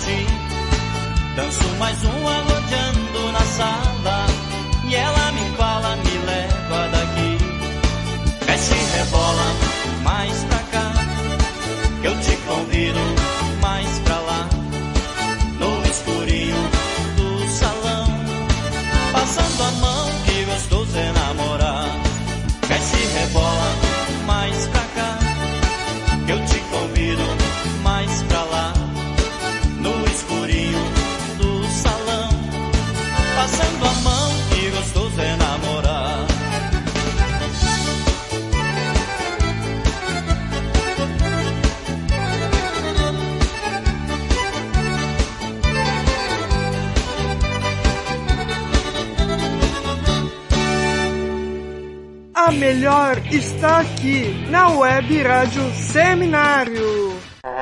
ti. Danço mais uma rodeando na sala, e ela me fala, me leva daqui. Desce e rebola mais pra cá, que eu te convido mais pra lá. No escurinho do salão, passando a mão, que gostoso é namorar. Desce e rebola mais pra cá, que eu te convido mais pra lá. No escurinho do salão, passando a mão, que gostoso é namorar. A melhor está aqui, na Web Rádio Seminário.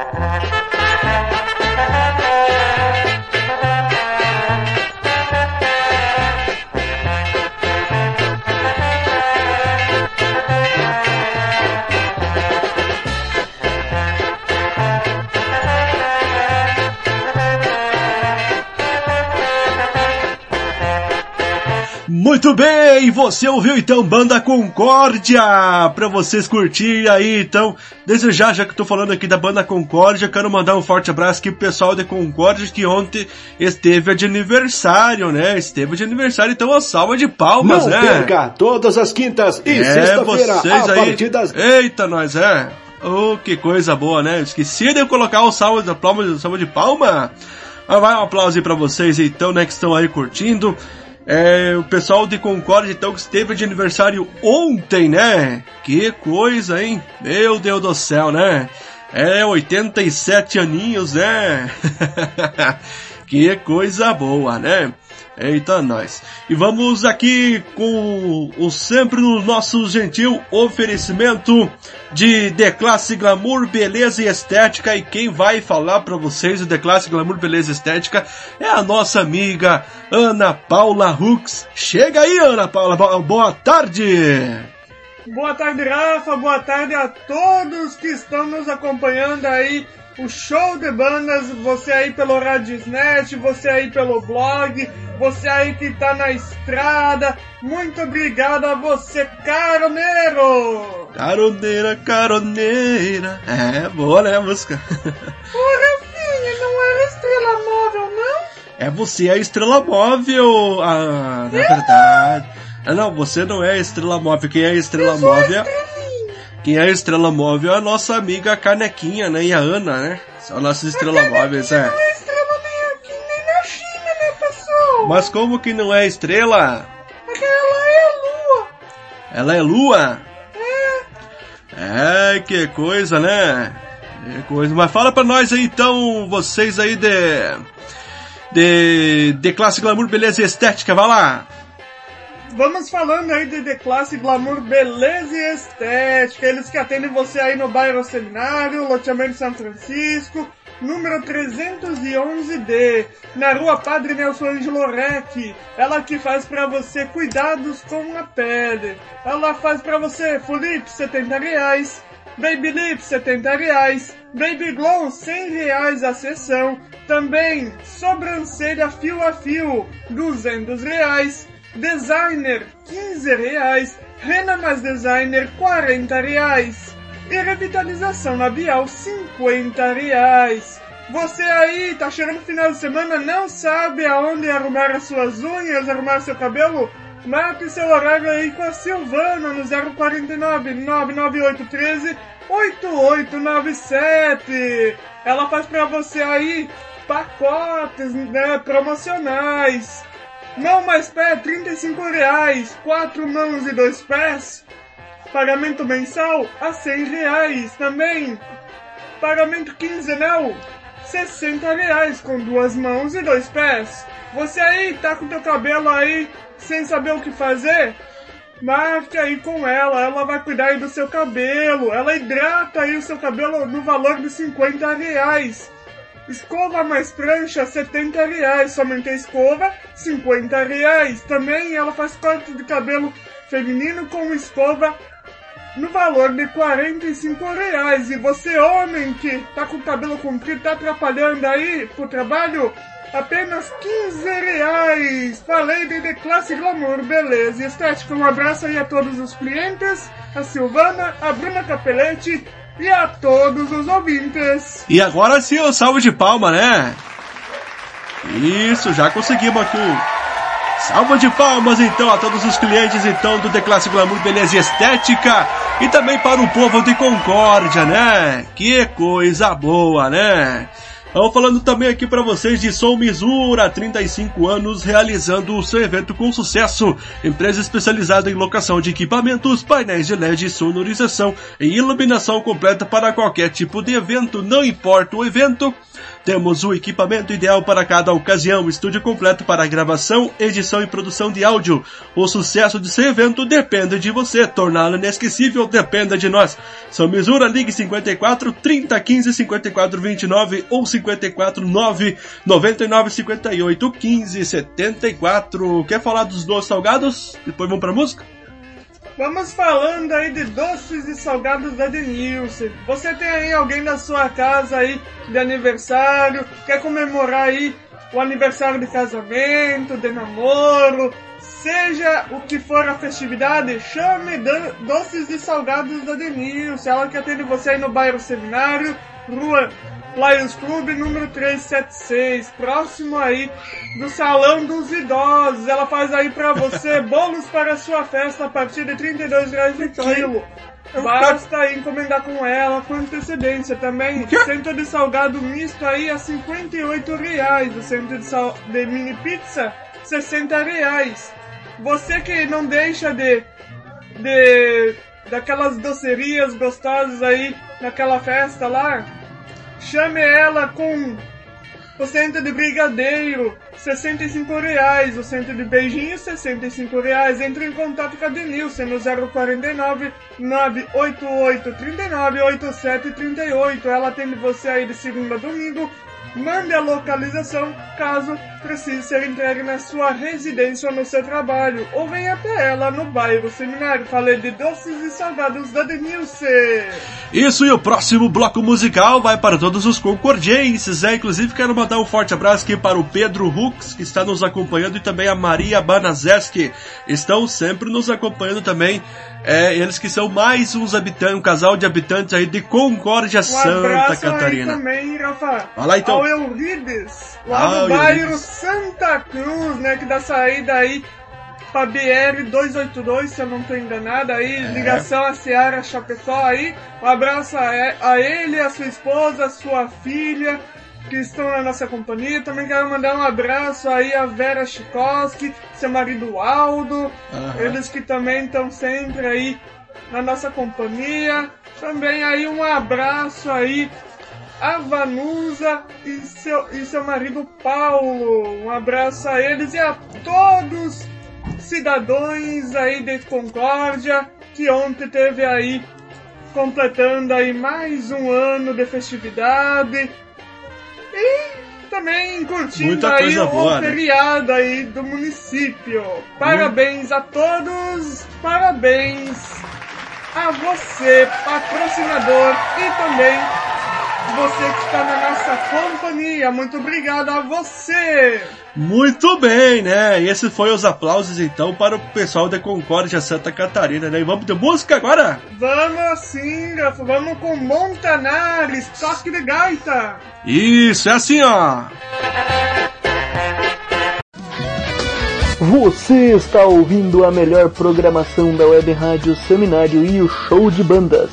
Muito bem, você ouviu então Banda Concórdia, pra vocês curtirem aí, então, desde já que eu tô falando aqui da Banda Concórdia, quero mandar um forte abraço aqui pro pessoal de Concórdia, que ontem esteve de aniversário, né, então uma salva de palmas, não, né? Não perca, todas as quintas e sexta-feira, a partir das... Eita, nós, oh, que coisa boa, né, esqueci de colocar o salva de palma, mas vai um aplauso aí pra vocês, então, né, que estão aí curtindo. O pessoal de Concórdia, então, que esteve de aniversário ontem, né? Que coisa, hein? Meu Deus do céu, né? 87 aninhos, né? Que coisa boa, né? Eita, nós. E vamos aqui com o sempre no nosso gentil oferecimento de The Classe Glamour, Beleza e Estética. E quem vai falar pra vocês o The Classe Glamour, Beleza e Estética é a nossa amiga Ana Paula Hux. Chega aí, Ana Paula, boa tarde! Boa tarde, Rafa, boa tarde a todos que estão nos acompanhando aí. O show de bandas, você aí pelo Radiosnet, você aí pelo blog, você aí que tá na estrada, muito obrigado a você, caroneiro! Caroneira, boa, né, a música? Ô, Rafinha, não era Estrela Móvel, não? Você é a Estrela Móvel, na verdade. Não, você não é a Estrela Móvel, quem é a Estrela Móvel... Quem é a Estrela Móvel é a nossa amiga Canequinha, né? E a Ana, né? São nossas Estrelas Móveis, Não é estrela nem na China, né, pessoal? Mas como que não é estrela? Porque ela é lua. Ela é lua? Que coisa, né? Que coisa. Mas fala pra nós aí, então, vocês aí de Classe Glamour, Beleza e Estética, vai lá! Vamos falando aí de The Classe Glamour, Beleza e Estética. Eles que atendem você aí no bairro Seminário, loteamento São Francisco, número 311D, na rua Padre Nelson Ângelo Rec. Ela que faz pra você cuidados com a pele. Ela faz pra você full lip, R$70, baby lip, R$70, baby glow, R$100 a sessão. Também sobrancelha fio a fio, R$200. Designer, R$15, Rena mais Designer, R$40, e revitalização labial, R$50. Você aí, tá chegando no final de semana, não sabe aonde arrumar as suas unhas, arrumar seu cabelo? Marque seu horário aí com a Silvana no 049 99813 8897. Ela faz pra você aí pacotes, né, promocionais. Mão mais pé, R$35, 4 mãos e 2 pés. Pagamento mensal a R$100 também. Pagamento quinzenal, R$60 com 2 mãos e 2 pés. Você aí tá com teu cabelo aí sem saber o que fazer? Marque aí com ela vai cuidar aí do seu cabelo. Ela hidrata aí o seu cabelo no valor de R$50. Escova mais prancha, R$70. Somente a escova, R$50. Também ela faz corte de cabelo feminino com escova no valor de R$45. E você, homem, que tá com o cabelo comprido, tá atrapalhando aí pro trabalho, apenas R$15. Falei de The Classic Glamour, beleza e estética. Um abraço aí a todos os clientes, a Silvana, a Bruna Capelletti e a todos os ouvintes. E agora sim, o salve de palma, né? Isso, já conseguimos aqui o salve de palmas então a todos os clientes então do The Classic Glamour, beleza e estética, e também para o povo de Concórdia, né? Que coisa boa, né? Estamos falando também aqui para vocês de Som Misura, 35 anos realizando o seu evento com sucesso. Empresa especializada em locação de equipamentos, painéis de LED, sonorização e iluminação completa para qualquer tipo de evento, não importa o evento. Temos o equipamento ideal para cada ocasião, estúdio completo para gravação, edição e produção de áudio. O sucesso de seu evento depende de você, torná-lo inesquecível depende de nós. Som Misura, ligue 54 30 15 54 29 ou 54 9 99 58 15 74. Quer falar dos doces salgados? Depois vamos pra música? Vamos falando aí de doces e salgados da Denilson. Você tem aí alguém da sua casa aí de aniversário, quer comemorar aí o aniversário de casamento, de namoro, seja o que for a festividade, chame doces e salgados da Denilson. Ela que atende você aí no bairro Seminário, rua Lions Club, número 376, próximo aí do Salão dos Idosos. Ela faz aí pra você bolos para a sua festa a partir de R$32 por quilo. Basta aí encomendar com ela com antecedência. Também centro de salgado misto aí a R$58. O centro de mini pizza R$60. Você que não deixa daquelas docerias gostosas aí naquela festa lá, chame ela com o centro de brigadeiro, R$65. O centro de beijinho, R$65. Entre em contato com a Denilson no 049 988 39 87 38. Ela atende você aí de segunda a domingo. Mande a localização caso precise ser entregue na sua residência ou no seu trabalho. Ou venha até ela no bairro Seminário. Falei de doces e salgados da Denilson. Isso, e o próximo bloco musical vai para todos os concordienses, Inclusive quero mandar um forte abraço aqui para o Pedro Hux, que está nos acompanhando, e também a Maria Banazeski. Estão sempre nos acompanhando também. Eles que são mais uns habitantes, um casal de habitantes aí de Concórdia, Santa Catarina. Aí também, Rafa. Fala então. Ao Eurides, lá no bairro Santa Cruz, né, que dá saída aí pra BR 282, se eu não tô enganado, aí, ligação a Seara Chapecó aí. Um abraço a ele, a sua esposa, a sua filha, que estão na nossa companhia. Também quero mandar um abraço aí a Vera Chikoski, seu marido Aldo, eles que também estão sempre aí na nossa companhia. Também aí um abraço aí a Vanusa e seu marido Paulo. Um abraço a eles e a todos cidadãos aí de Concórdia, que ontem teve aí, completando aí mais um ano de festividade. E também curtindo aí o feriado aí do município. Parabéns a todos, parabéns a você, patrocinador, e também você que está na nossa companhia. Muito obrigado a você. Muito bem, né? E esse foi os aplausos então para o pessoal da Concórdia, Santa Catarina, né? E vamos de música agora? Vamos sim, Rafa. Vamos com Montanares, toque de gaita. Isso, é assim, ó. Você está ouvindo a melhor programação da Web Rádio Seminário e o Show de Bandas.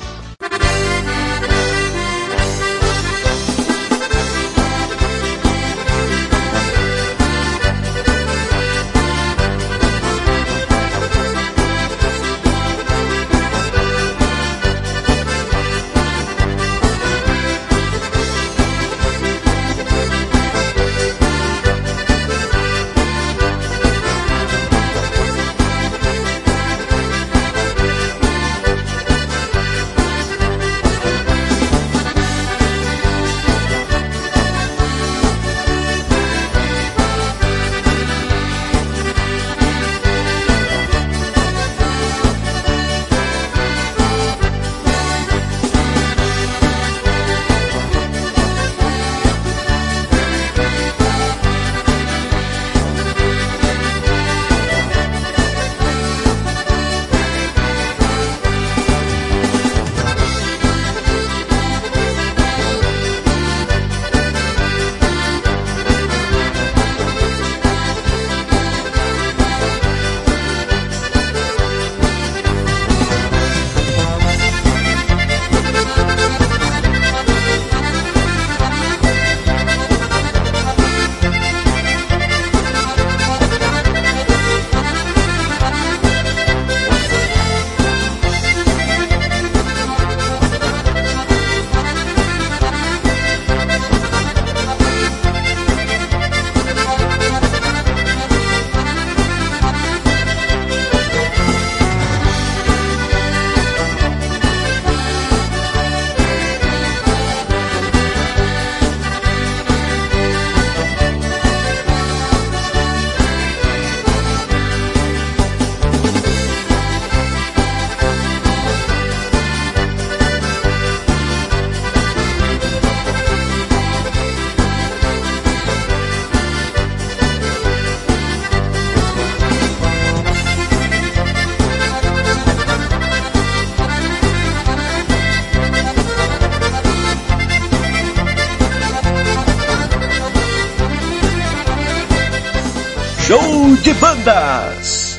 de bandas.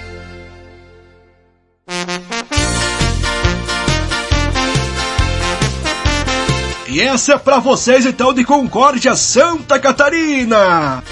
E essa é pra vocês então de Concórdia, Santa Catarina.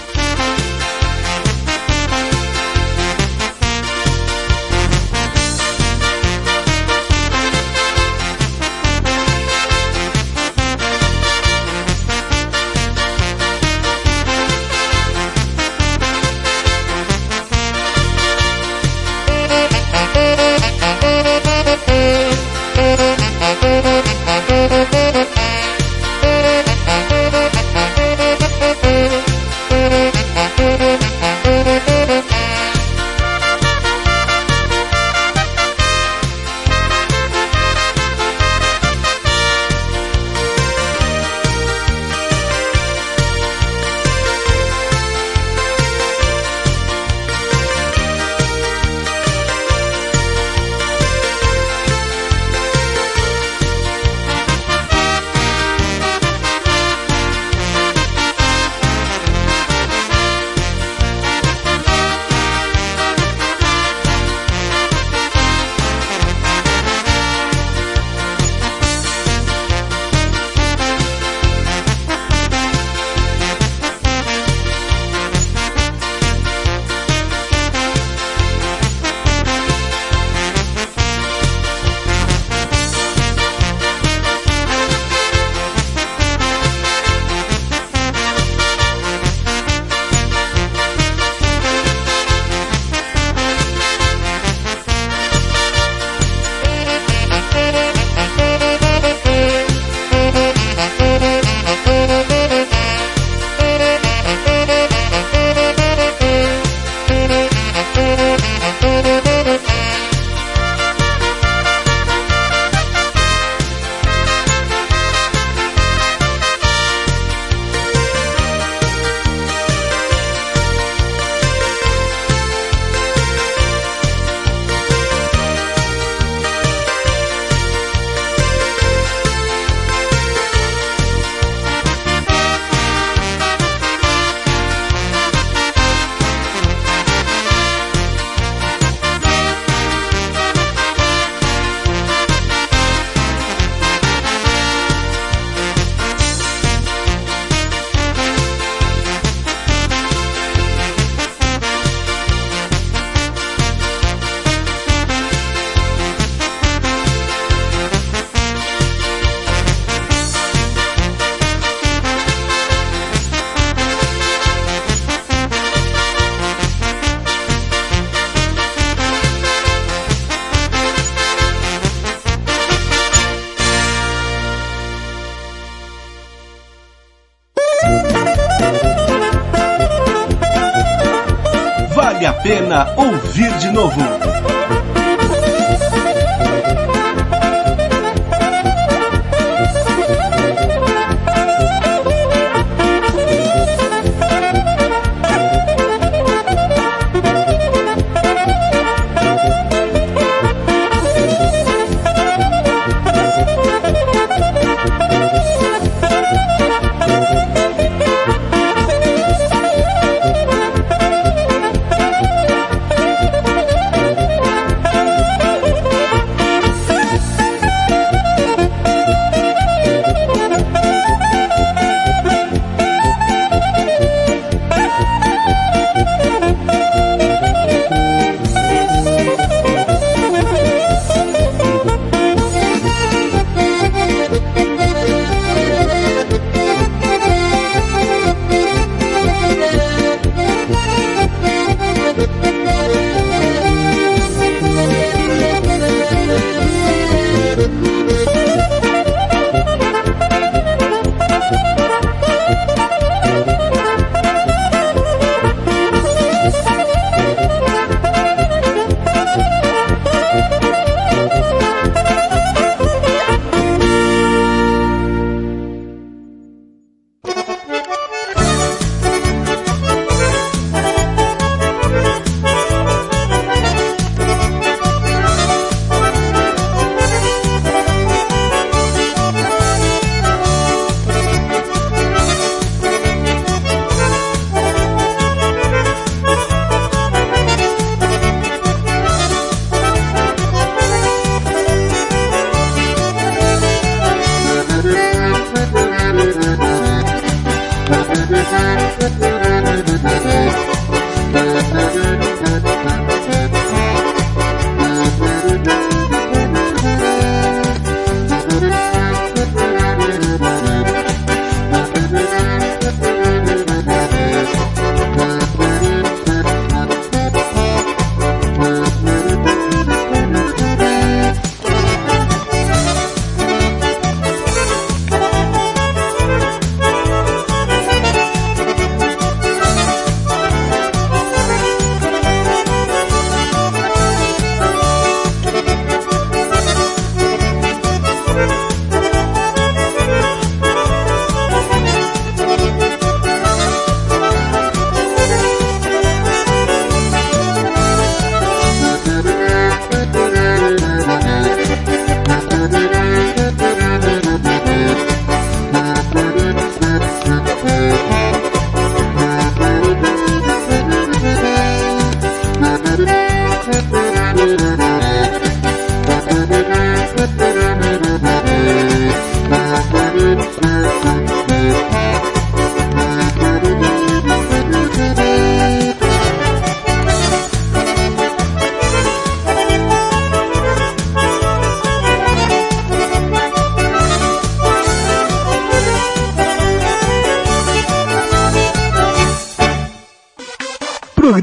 Vale a pena ouvir de novo.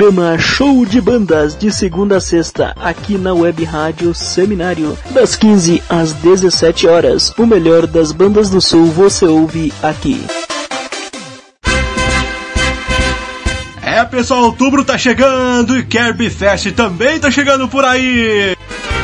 programa Show de Bandas, de segunda a sexta, aqui na Web Rádio Seminário, das 15 às 17 horas. O melhor das bandas do Sul você ouve aqui. Pessoal, outubro tá chegando e Kirby Fest também tá chegando por aí.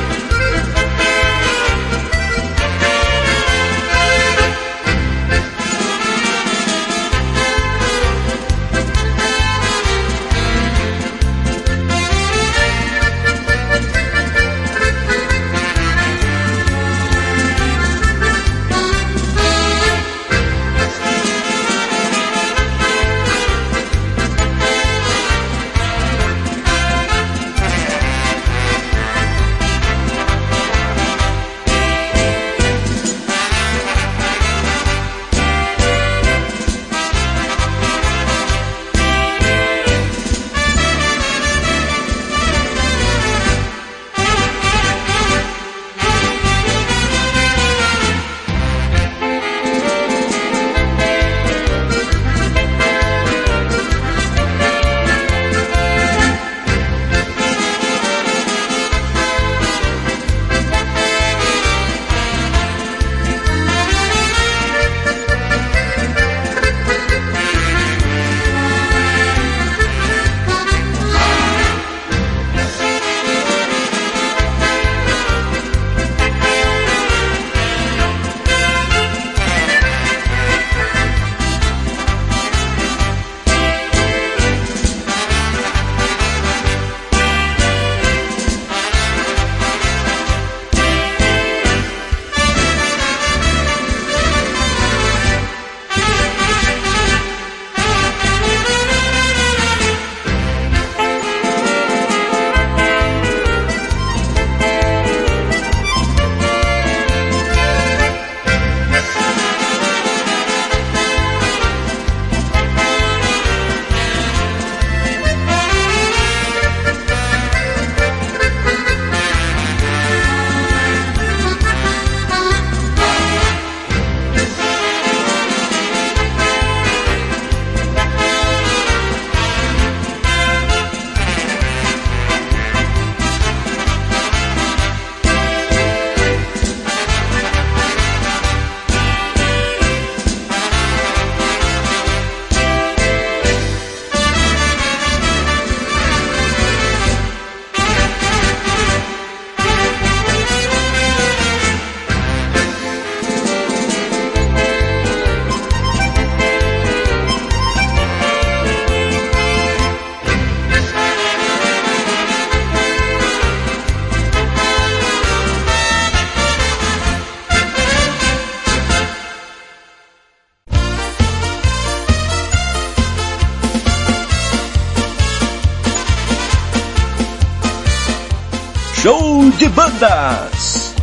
Show de Bandas.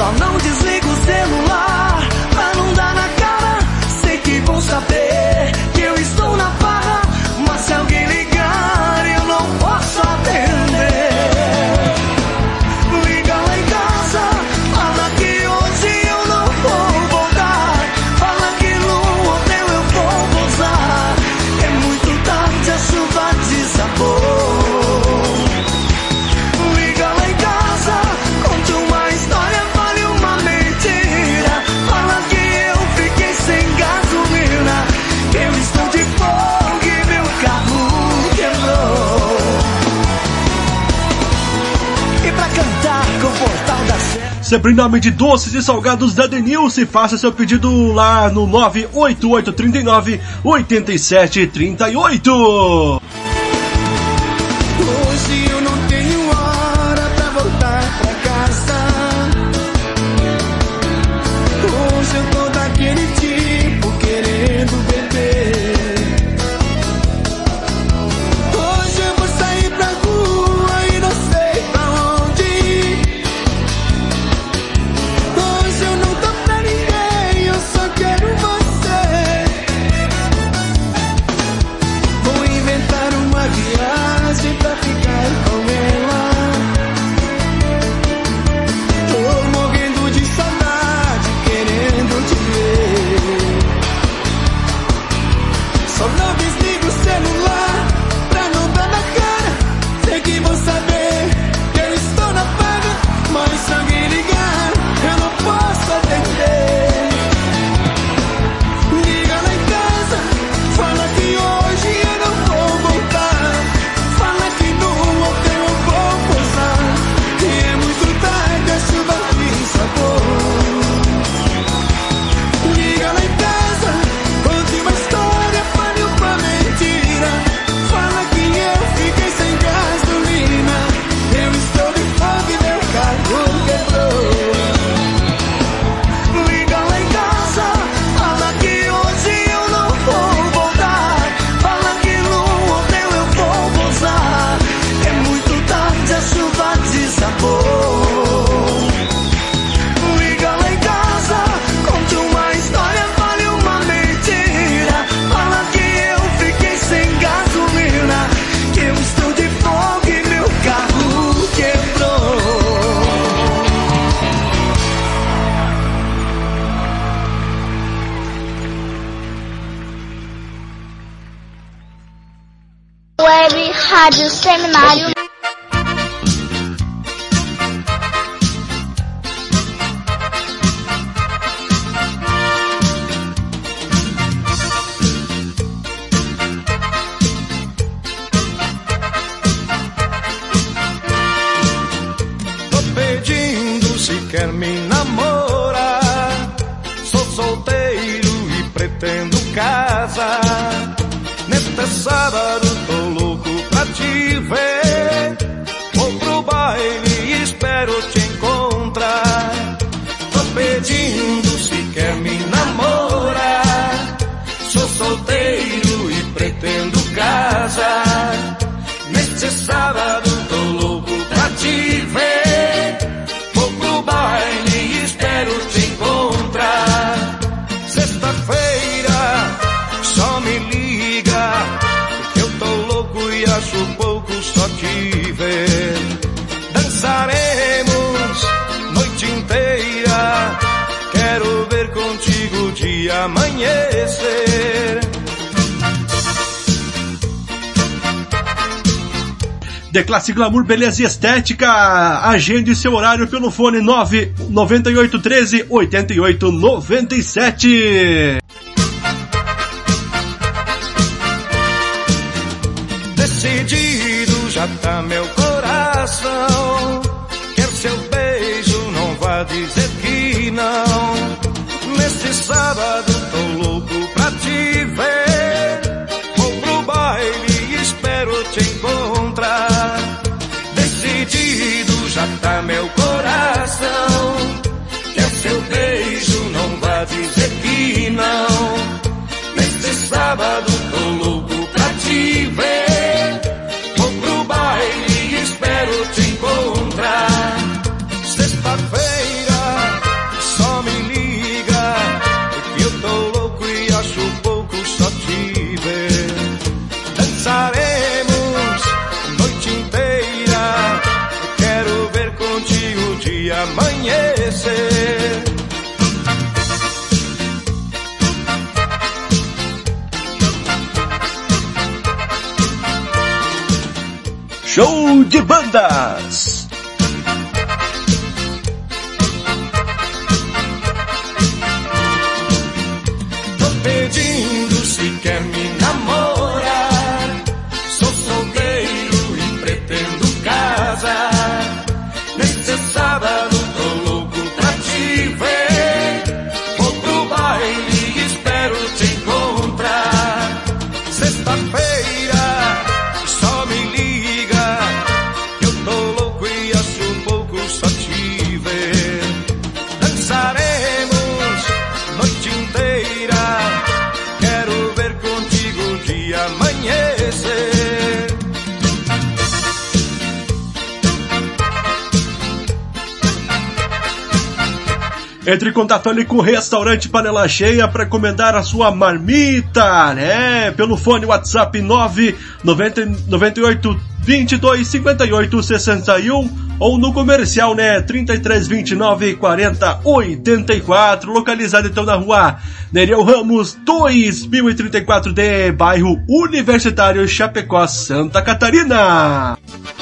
Só não desligo o celular pra não dar na cara. Sei que vão saber que eu estou na farra, mas se alguém ligar eu não posso atender. Liga lá em casa, fala que hoje eu não vou voltar. Fala que no hotel eu vou pousar. É muito tarde, a chuva desabou. Liga lá em casa, conte uma história, fale uma mentira. Fala que eu fiquei sem gasolina. Eu estou de folga e meu carro quebrou. E pra cantar com o Portal da Serra, sempre em nome de Doces e Salgados da Denilce, faça seu pedido lá no 98839-8738. hoje eu não tenho hora pra voltar pra casa. Hoje eu tô daquele tipo querendo beber. Hoje eu vou sair pra rua e não sei pra onde ir. Hoje eu não tô pra ninguém, eu só quero você. Vou inventar uma viagem pra ficar com ela. Tô morrendo de saudade, querendo te ver. Só não desligo o celular pra não dar na cara. Sei que vão saber que eu estou na farra, mas se alguém ligar eu não posso atender. Liga lá em casa, fala que hoje eu não vou voltar. Fala que no hotel eu vou pousar. E é muito tarde, a chuva tem sabor. Liga lá em casa, conte uma história, fale uma mentira. Fala que eu fiquei sem gasolina. Eu estou de folga e meu carro quebrou. Liga lá em casa, fala que hoje eu não vou voltar. Fala que no hotel eu vou pousar. É muito tarde, a chuva desabou. Liga lá em casa, conte uma história, fale uma mentira. Fala que eu fiquei sem gasolina. Eu estou de folga e meu carro quebrou. Web Rádio Seminário. Tô pedindo se quer me namorar. Sou solteiro e pretendo casar. Neste sábado tô louco pra te ver. Vou pro baile e espero te encontrar. Tô pedindo se quer me namorar. Sou solteiro e pretendo casar. Neste sábado tô louco pra te ver. Vou pro baile e espero te encontrar. Sexta-feira só me liga, porque eu tô louco e acho pouco só te ver. Dançaremos noite inteira, quero ver contigo o dia amanhecer. The Classic Glamour, beleza e estética. Agende seu horário pelo fone 99813-8897. Decidido já tá meu coração. Quer seu beijo, não vá dizer que não. Nesse sábado tô louco pra te ver. Vou pro baile e espero te encontrar. Decidido já tá meu coração. Quer seu beijo, não vá dizer que não. Nesse sábado tô louco pra te ver. Vou pro baile e espero te encontrar. Sexta-feira amanhecer. Show de bandas. Tô pedindo se quer me namorar. Sou solteiro e pretendo casar. Nesse sábado tô louco pra te ver. Vou pro baile e espero te encontrar. Sexta-feira só me liga, que eu tô louco e acho um pouco só te ver. Dançaremos noite inteira, quero ver contigo o dia amanhecer. Entre em contato ali com o Restaurante Panela Cheia para encomendar a sua marmita, né? Pelo fone WhatsApp 998 22 58 61 ou no comercial, né? 33 29 40 84, localizado então na rua Nereu Ramos 2034D, bairro Universitário, Chapecó, Santa Catarina.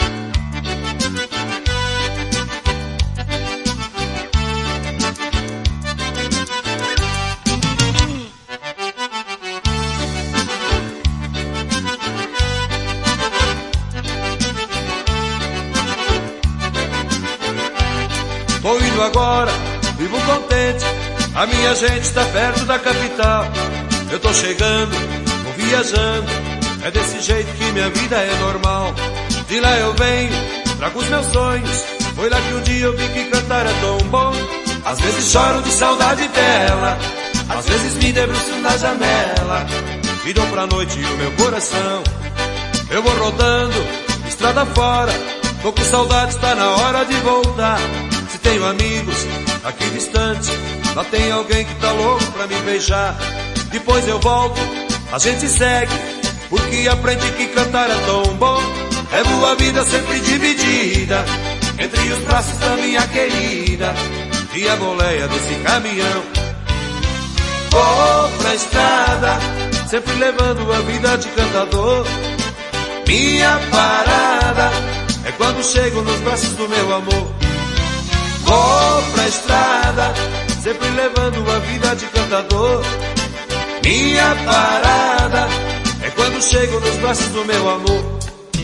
Tô indo agora, vivo contente, a minha gente está perto da capital. Eu tô chegando, vou viajando, é desse jeito que minha vida é normal. De lá eu venho, trago os meus sonhos, foi lá que um dia eu vi que cantar é tão bom. Às vezes choro de saudade dela, às vezes me debruço na janela, e dou pra noite o meu coração. Eu vou rodando, estrada fora, tô com saudade, está na hora de voltar. Se tenho amigos aqui distante, lá tem alguém que tá louco pra me beijar. Depois eu volto, a gente segue, porque aprende que cantar é tão bom. Levo a vida sempre dividida entre os braços da minha querida e a boleia desse caminhão. Vou pra estrada, sempre levando a vida de cantador. Minha parada é quando chego nos braços do meu amor. Vou pra estrada, sempre levando a vida de cantador. Minha parada é quando chego nos braços do meu amor.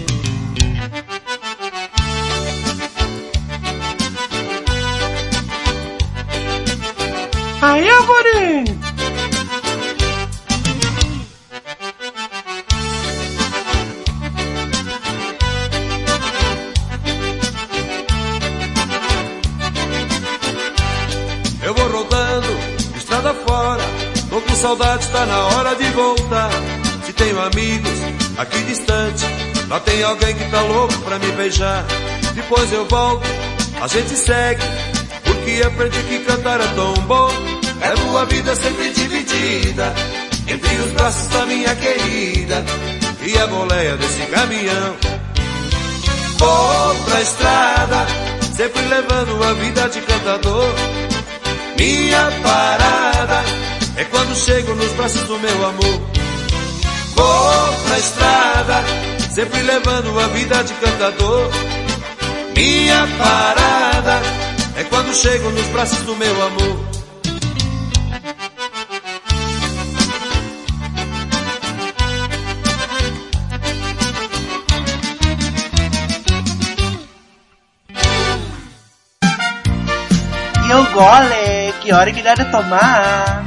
Aí, Amorim! Eu vou rodando, estrada fora, tô com saudade, tá na hora de voltar. Se tenho amigos aqui distante, lá tem alguém que tá louco pra me beijar. Depois eu volto, a gente segue, porque aprendi que cantar é tão bom. Levo a vida sempre dividida entre os braços da minha querida e a boleia desse caminhão. Vou pra estrada, sempre levando a vida de cantador. Minha parada é quando chego nos braços do meu amor. Vou pra estrada, sempre levando a vida de cantador. Minha parada é quando chego nos braços do meu amor. E o gole, que hora que dá de tomar?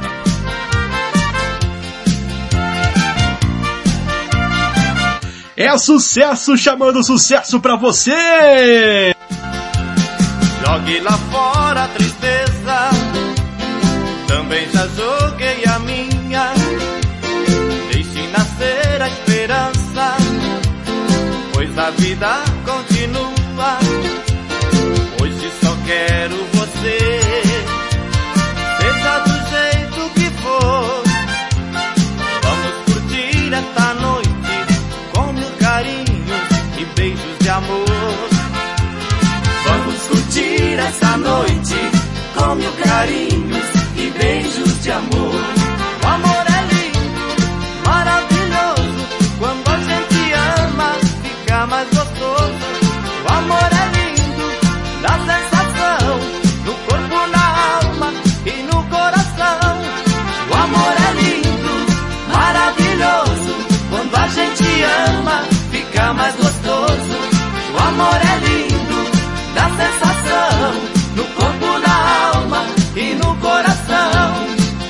É sucesso chamando sucesso pra você! Jogue lá fora a tristeza, também já joguei a minha. Deixe nascer a esperança, pois a vida continua. Hoje só quero você, seja do jeito que for. Vamos curtir esta noite com mil carinhos e beijos de amor. Vamos curtir essa noite com mil carinhos e beijos de amor. O amor é lindo, maravilhoso, quando a gente ama, fica mais gostoso. O amor é lindo, dá sensação, no corpo, na alma e no coração. O amor é lindo, maravilhoso, quando a gente ama, fica mais gostoso. O amor é lindo, dá sensação, no corpo, na alma e no coração.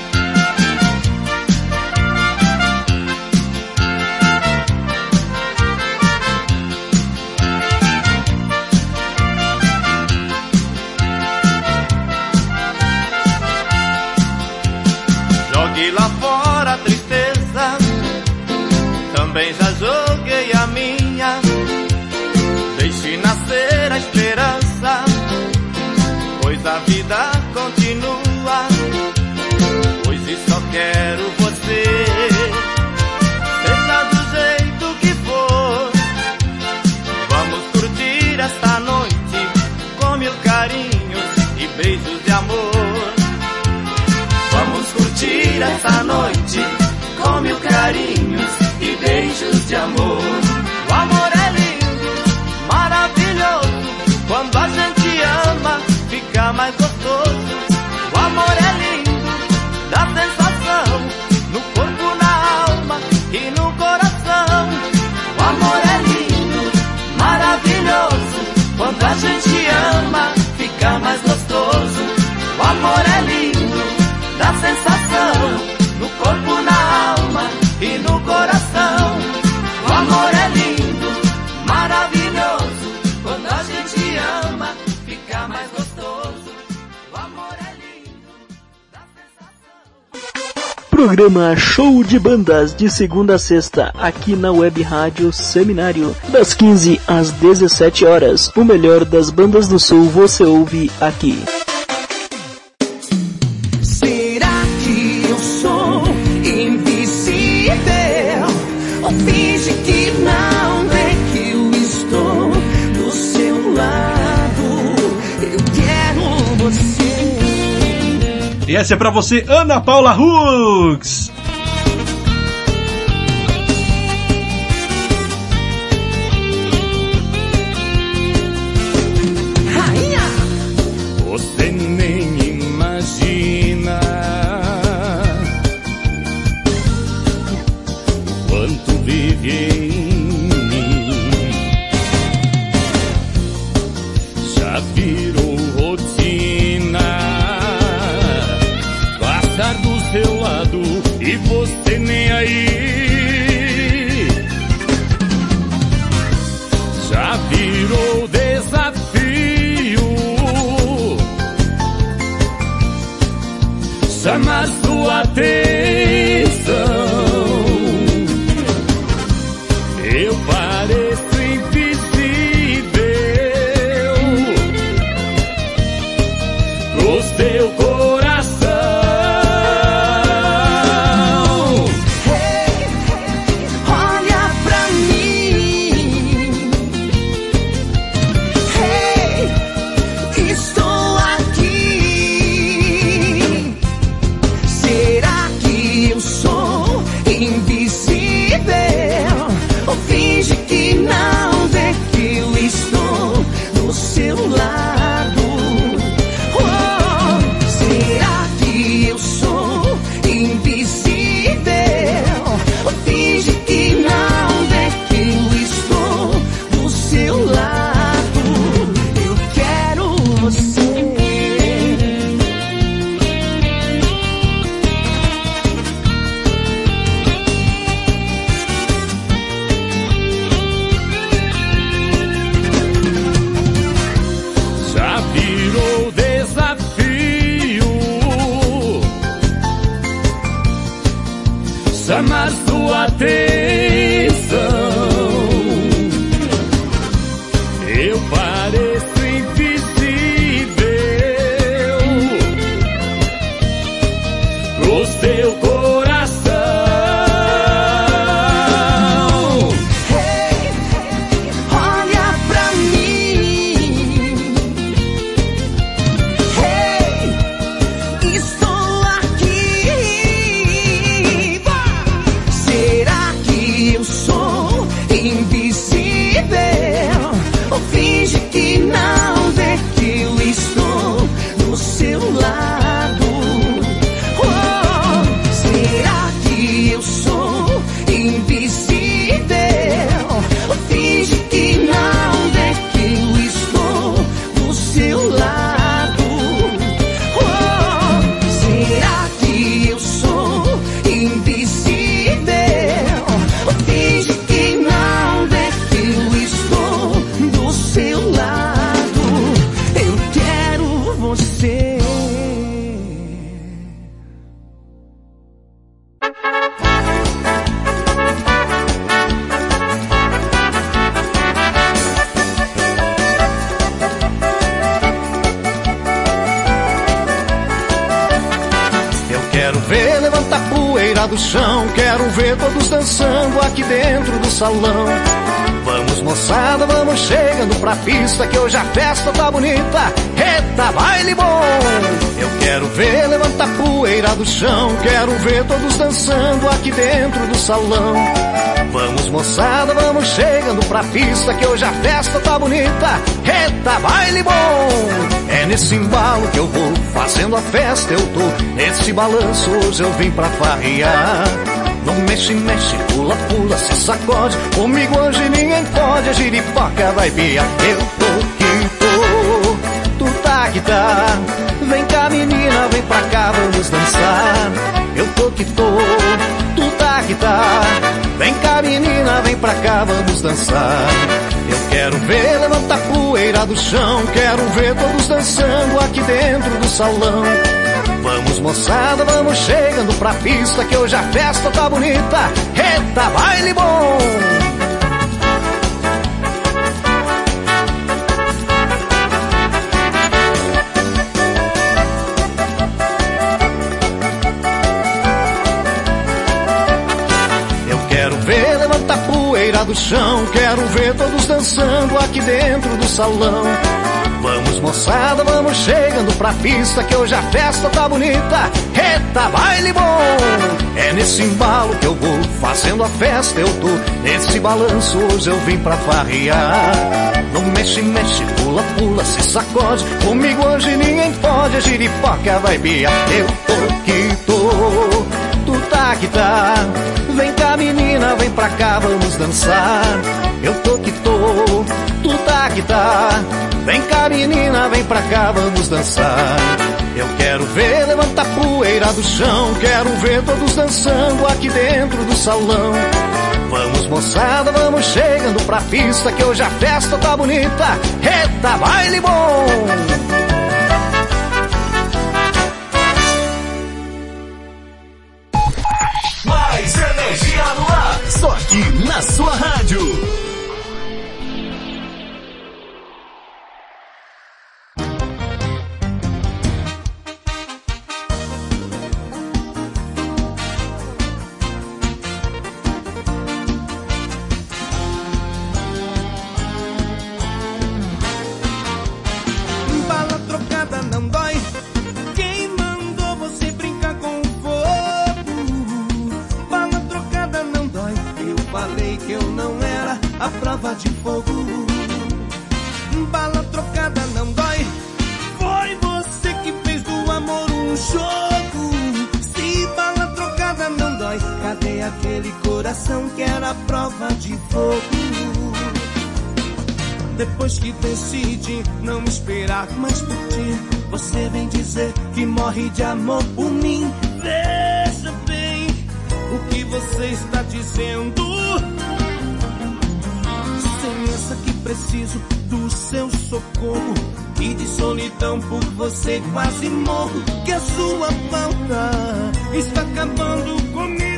Jogue lá fora a tristeza, também já joguei a minha. Deixe nascer a esperança, pois a vida continua. Hoje só quero você, seja do jeito que for. Vamos curtir esta noite com mil carinhos e beijos de amor. Vamos curtir esta noite com mil carinhos e beijos de amor. O amor é lindo, maravilhoso, quando a gente ama, fica mais gostoso. O amor é lindo, dá sensação, no corpo, na alma e no coração. O amor é lindo, maravilhoso, quando a gente ama, fica mais gostoso. O amor é lindo, dá sensação, no corpo, na alma e no coração. O amor é lindo, maravilhoso, quando a gente ama, fica mais gostoso. O amor é lindo, dá sensação. Programa Show de Bandas, de segunda a sexta, aqui na Web Rádio Seminário, das 15 às 17 horas. O melhor das bandas do Sul você ouve aqui. Finge que não vê que eu estou do seu lado. Eu quero você. E essa é pra você, Ana Paula Hughes. Rainha. Você nem imagina quanto vive em mim. Já virou rotina passar do seu lado e você nem aí. Já virou desafio, chama sua atenção. Eu pareço invisível pro seu coração. Hey, olha pra mim. Hey, estou aqui. Será que eu sou invisível? Ou finge que não vê que eu estou do seu lado? Oh, você. Quero ver levantar poeira do chão, quero ver todos dançando aqui dentro do salão. Vamos moçada, vamos chegando pra pista que hoje a festa tá bonita. Eita, baile bom! Eu quero ver levantar poeira do chão, quero ver todos dançando aqui dentro do salão. Vamos moçada, vamos chegando pra pista que hoje a festa tá bonita. Eita, baile bom! É nesse embalo que eu vou fazendo a festa, eu tô nesse balanço, hoje eu vim pra farrear. Não mexe, mexe, pula, pula, se sacode, comigo hoje ninguém pode, a giripoca vai piar. Eu tô que tô, tu tá que tá, vem cá menina, vem pra cá, vamos dançar. Eu tô que tô, tu tá que tá, vem cá menina, vem pra cá, vamos dançar. Eu quero ver levantar poeira do chão, quero ver todos dançando aqui dentro do salão. Vamos moçada, vamos chegando pra pista que hoje a festa tá bonita. Eita, baile bom! Eu quero ver levantar poeira do chão, quero ver todos dançando aqui dentro do salão. Vamos moçada, vamos chegando pra pista que hoje a festa tá bonita. Eita, baile bom! É nesse embalo que eu vou fazendo a festa, eu tô nesse balanço, hoje eu vim pra farrear. Não mexe, mexe, pula, pula, se sacode, comigo hoje ninguém pode, a giripoca vai piar. Eu tô que tô, tu tá que tá, vem cá menina, vem pra cá, vamos dançar. Eu tô que tô, tu tá que tá, vem cá menina, vem pra cá, vamos dançar. Eu quero ver levantar poeira do chão, quero ver todos dançando aqui dentro do salão. Vamos moçada, vamos chegando pra pista que hoje a festa tá bonita. Eita, baile bom! Mais energia no ar, só aqui na sua rádio. Depois que decide não esperar mais por ti, você vem dizer que morre de amor por mim. Veja bem o que você está dizendo. Sentença que preciso do seu socorro, e de solidão por você quase morro. Que a sua falta está acabando comigo.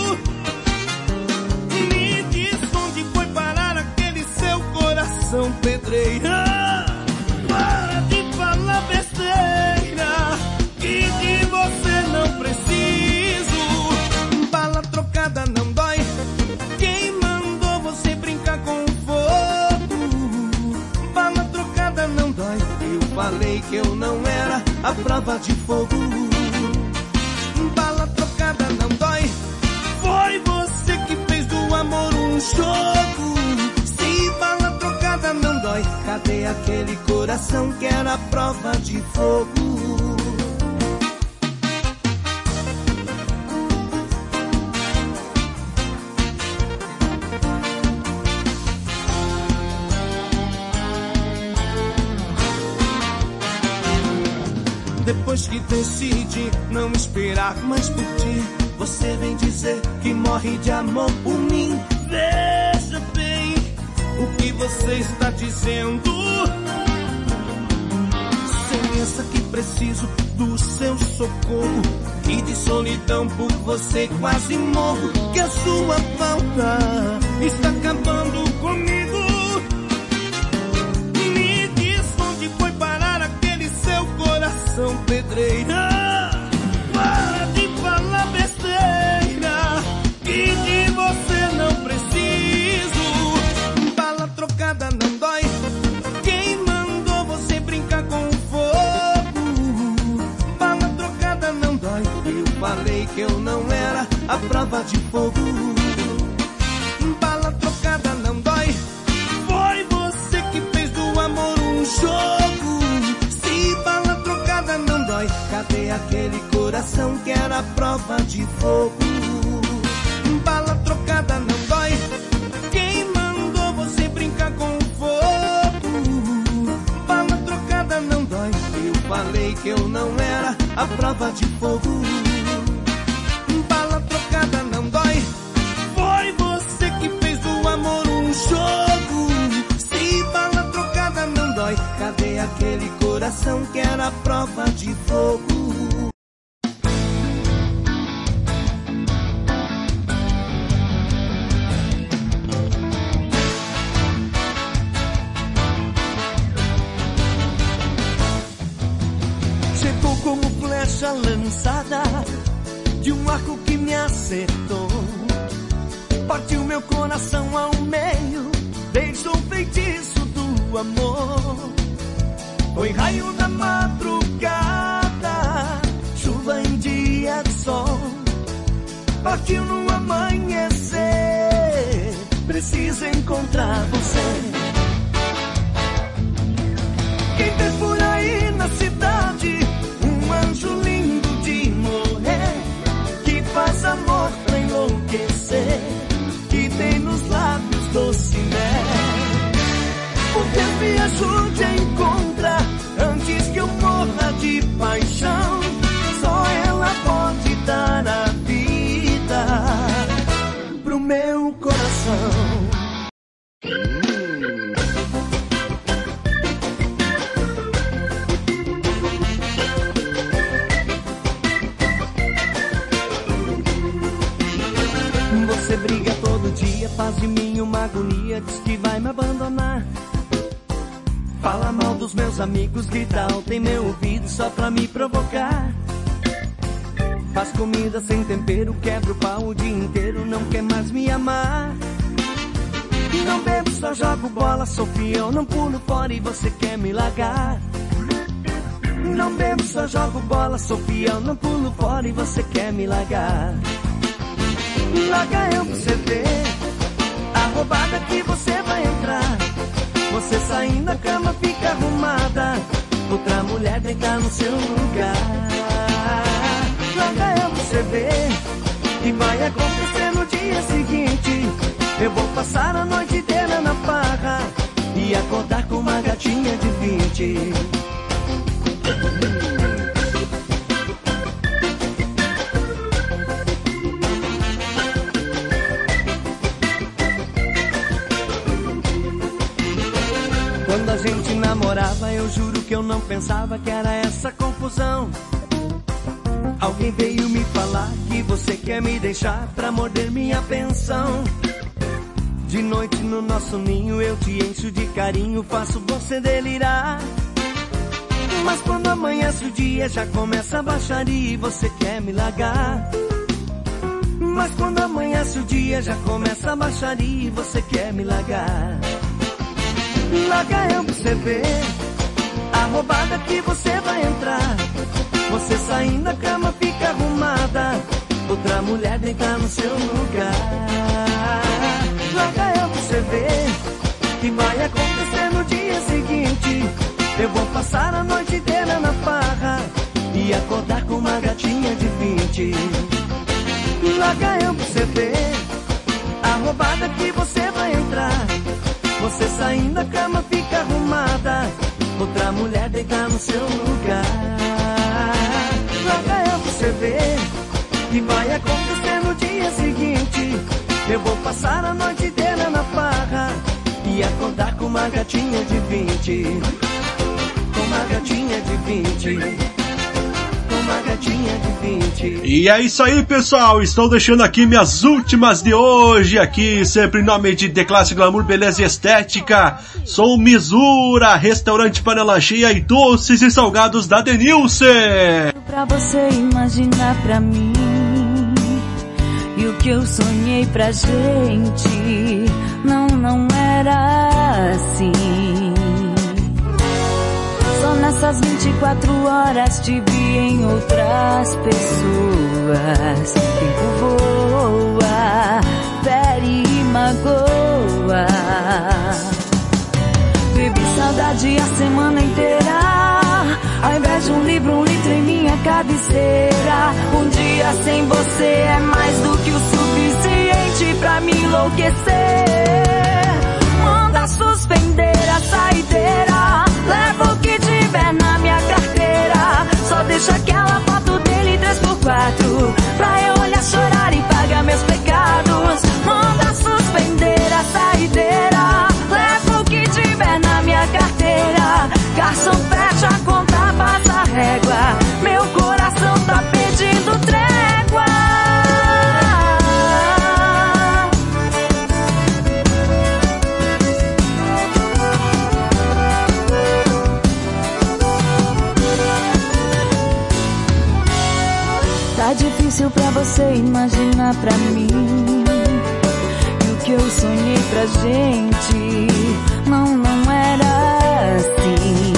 Me diz onde foi parar aquele seu coração pedreira. Para de falar besteira, que de você não preciso. Bala trocada não dói. Quem mandou você brincar com fogo? Bala trocada não dói. Eu falei que eu não era a prova de fogo. Bala trocada não dói. Foi você que fez do amor um jogo. Se bala trocada não dói, cadê aquele coração que era a prova de fogo? Depois que decide não esperar mais por ti, você vem dizer que morre de amor por mim. Veja bem o que você está dizendo. pensa que preciso do seu socorro, e de solidão por você quase morro, que a sua falta está acabando comigo. Me diz onde foi parar aquele seu coração pedreira. Para de falar besteira, que de você não preciso. Bala trocada não dói, quem mandou você brincar com o fogo? Bala trocada não dói, eu falei que eu não era a prova de fogo. Bala trocada não dói, foi você que fez do amor um jogo. Se bala trocada não dói, cadê aquele coração que era a prova de fogo? Bala trocada não dói, quem mandou você brincar com o fogo? Bala trocada não dói, eu falei que eu não era a prova de fogo. Bala trocada não dói, foi você que fez do amor um jogo. Se bala trocada não dói, cadê aquele coração que era a prova de fogo? Chegou como flecha lançada de um arco que me acertou, partiu meu coração ao meio, deixou o feitiço do amor. Foi raio da madrugada, chuva em dia de sol, partiu no amanhecer, preciso encontrar você. Quem tem por aí na cidade um anjo lindo de morrer, que faz amor pra enlouquecer, que tem nos lábios doce mel. Por que me ajude a encontrar antes que eu morra de paixão? Só ela pode dar a vida pro meu coração. Você briga todo dia, faz de mim uma agonia, diz que vai me abandonar. Fala mal dos meus amigos, grita alto em meu ouvido só pra me provocar. Faz comida sem tempero, quebra o pau o dia inteiro, não quer mais me amar. Não bebo, só jogo bola, sou fiel, não pulo fora e você quer me largar. Não bebo, só jogo bola, sou fiel, não pulo fora e você quer me largar. Larga eu pra você ver a roubada que você vai entrar. Você saindo da cama fica arrumada, outra mulher deitar no seu lugar. Larga eu pra você ver que vai acontecer no dia seguinte. Eu vou passar a noite inteira na farra e acordar com uma gatinha de 20. Quando a gente namorava, eu juro que eu não pensava que era essa confusão. Alguém veio me falar que você quer me deixar pra morder minha pensão. De noite no nosso ninho eu te encho de carinho, faço você delirar. Mas quando amanhece o dia já começa a baixaria e você quer me largar. Mas quando amanhece o dia já começa a baixaria e você quer me largar. Larga eu pra você ver a roubada que você vai entrar. Você saindo da cama fica arrumada, outra mulher deitar no seu lugar. Larga eu pra você ver que vai acontecer no dia seguinte. Eu vou passar a noite inteira na farra e acordar com uma gatinha de 20. Larga eu pra você ver a roubada que você vai entrar. Você saindo da cama fica arrumada, outra mulher deitar no seu lugar. Larga eu pra você ver que vai acontecer no dia seguinte. Eu vou passar a noite inteira na farra e acordar com uma gatinha de 20. Com uma gatinha de 20. Uma gatinha de 20. E é isso aí, pessoal, estou deixando aqui minhas últimas de hoje, aqui sempre em nome de The Classic Glamour, Beleza e Estética. Sou Misura, restaurante panela cheia e doces e salgados da Denilce. Pra você imaginar pra mim, e o que eu sonhei pra gente, não era assim. Só nessas 24 horas te vi em outras pessoas. Tempo voa, fere e magoa. Bebi saudade a semana inteira. Ao invés de um litro em minha cabeceira. Um dia sem você é mais do que o suficiente pra me enlouquecer. Manda suspender a saideira. Leva o que tiver na minha carteira. Só deixa aquela foto dele 3x4 pra eu olhar, chorar e pagar meus pecados. Manda suspender a saideira. Leva o que tiver na minha carteira. Garçom, fecha a conta, passa a régua. Meu coração tá pedindo trégua. Tá difícil pra você imaginar pra mim, e o que eu sonhei pra gente não era assim.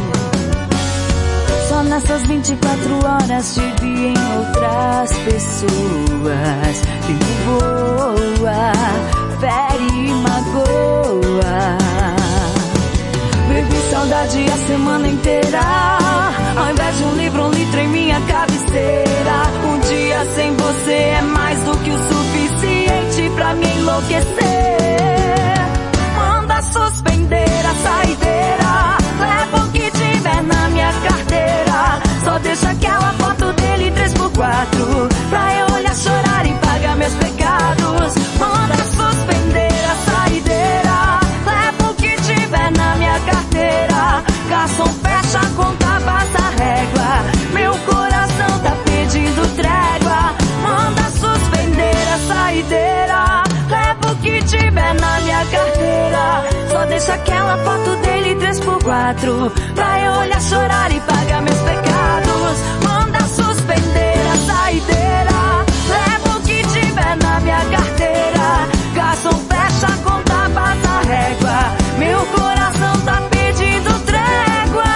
Só nessas 24 horas te vi em outras pessoas. Tempo voa, fere e magoa. Bebi saudade a semana inteira. Ao invés de um litro em minha cabeceira. Um dia sem você é mais do que o suficiente pra me enlouquecer. Manda suspender a saideira. Leva o que tiver na minha carteira. Só deixa aquela foto dele 3x4 pra eu olhar, chorar e pagar meus pecados. Manda suspender a saideira. Leva o que tiver na minha carteira. Garçom, fecha a conta, passa a régua. Meu coração tá pedindo trégua. Manda suspender a saideira. Leva o que tiver na minha carteira. Só deixa aquela foto dele 3x4 pra eu olhar, chorar e pagar meus pecados. Manda suspender a saideira. Leva o que tiver na minha carteira. Garçom, fecha a conta, passa a régua. Meu coração tá pedindo trégua.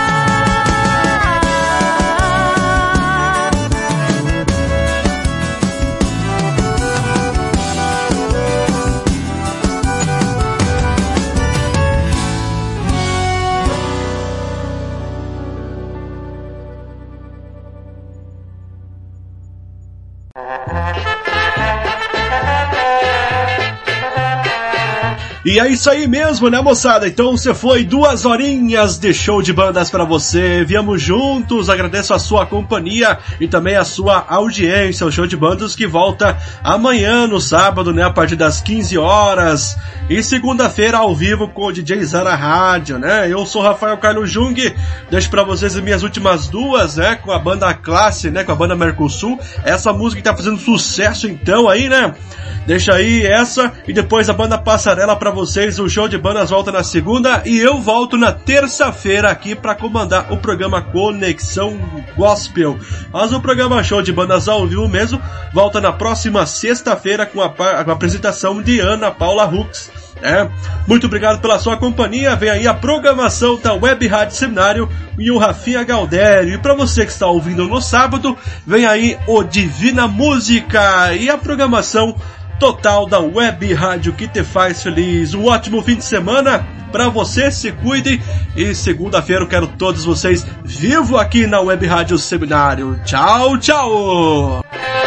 E é isso aí mesmo, né, moçada? Então você foi 2 horinhas de show de bandas pra você. Viemos juntos, agradeço a sua companhia e também a sua audiência. O show de bandas que volta amanhã, no sábado, né, a partir das 15 horas. E segunda-feira ao vivo com o DJ Zara Rádio, né? Eu sou Rafael Carlos Jung, deixo pra vocês as minhas últimas 2, né, com a banda Classe, né, com a banda Mercosul. Essa música que tá fazendo sucesso então aí, né? Deixa aí essa e depois a banda Passarela pra vocês. O show de bandas volta na segunda e eu volto na terça-feira aqui pra comandar o programa Conexão Gospel. Mas o programa Show de Bandas ao vivo mesmo volta na próxima sexta-feira com a apresentação de Ana Paula Hux. Muito obrigado pela sua companhia. Vem aí a programação da Web Rádio Seminário e o Rafinha Galdério. E para você que está ouvindo no sábado, vem aí o Divina Música e a programação total da Web Rádio que te faz feliz. Um ótimo fim de semana para você, se cuide. E segunda-feira eu quero todos vocês vivo aqui na Web Rádio Seminário. Tchau, tchau!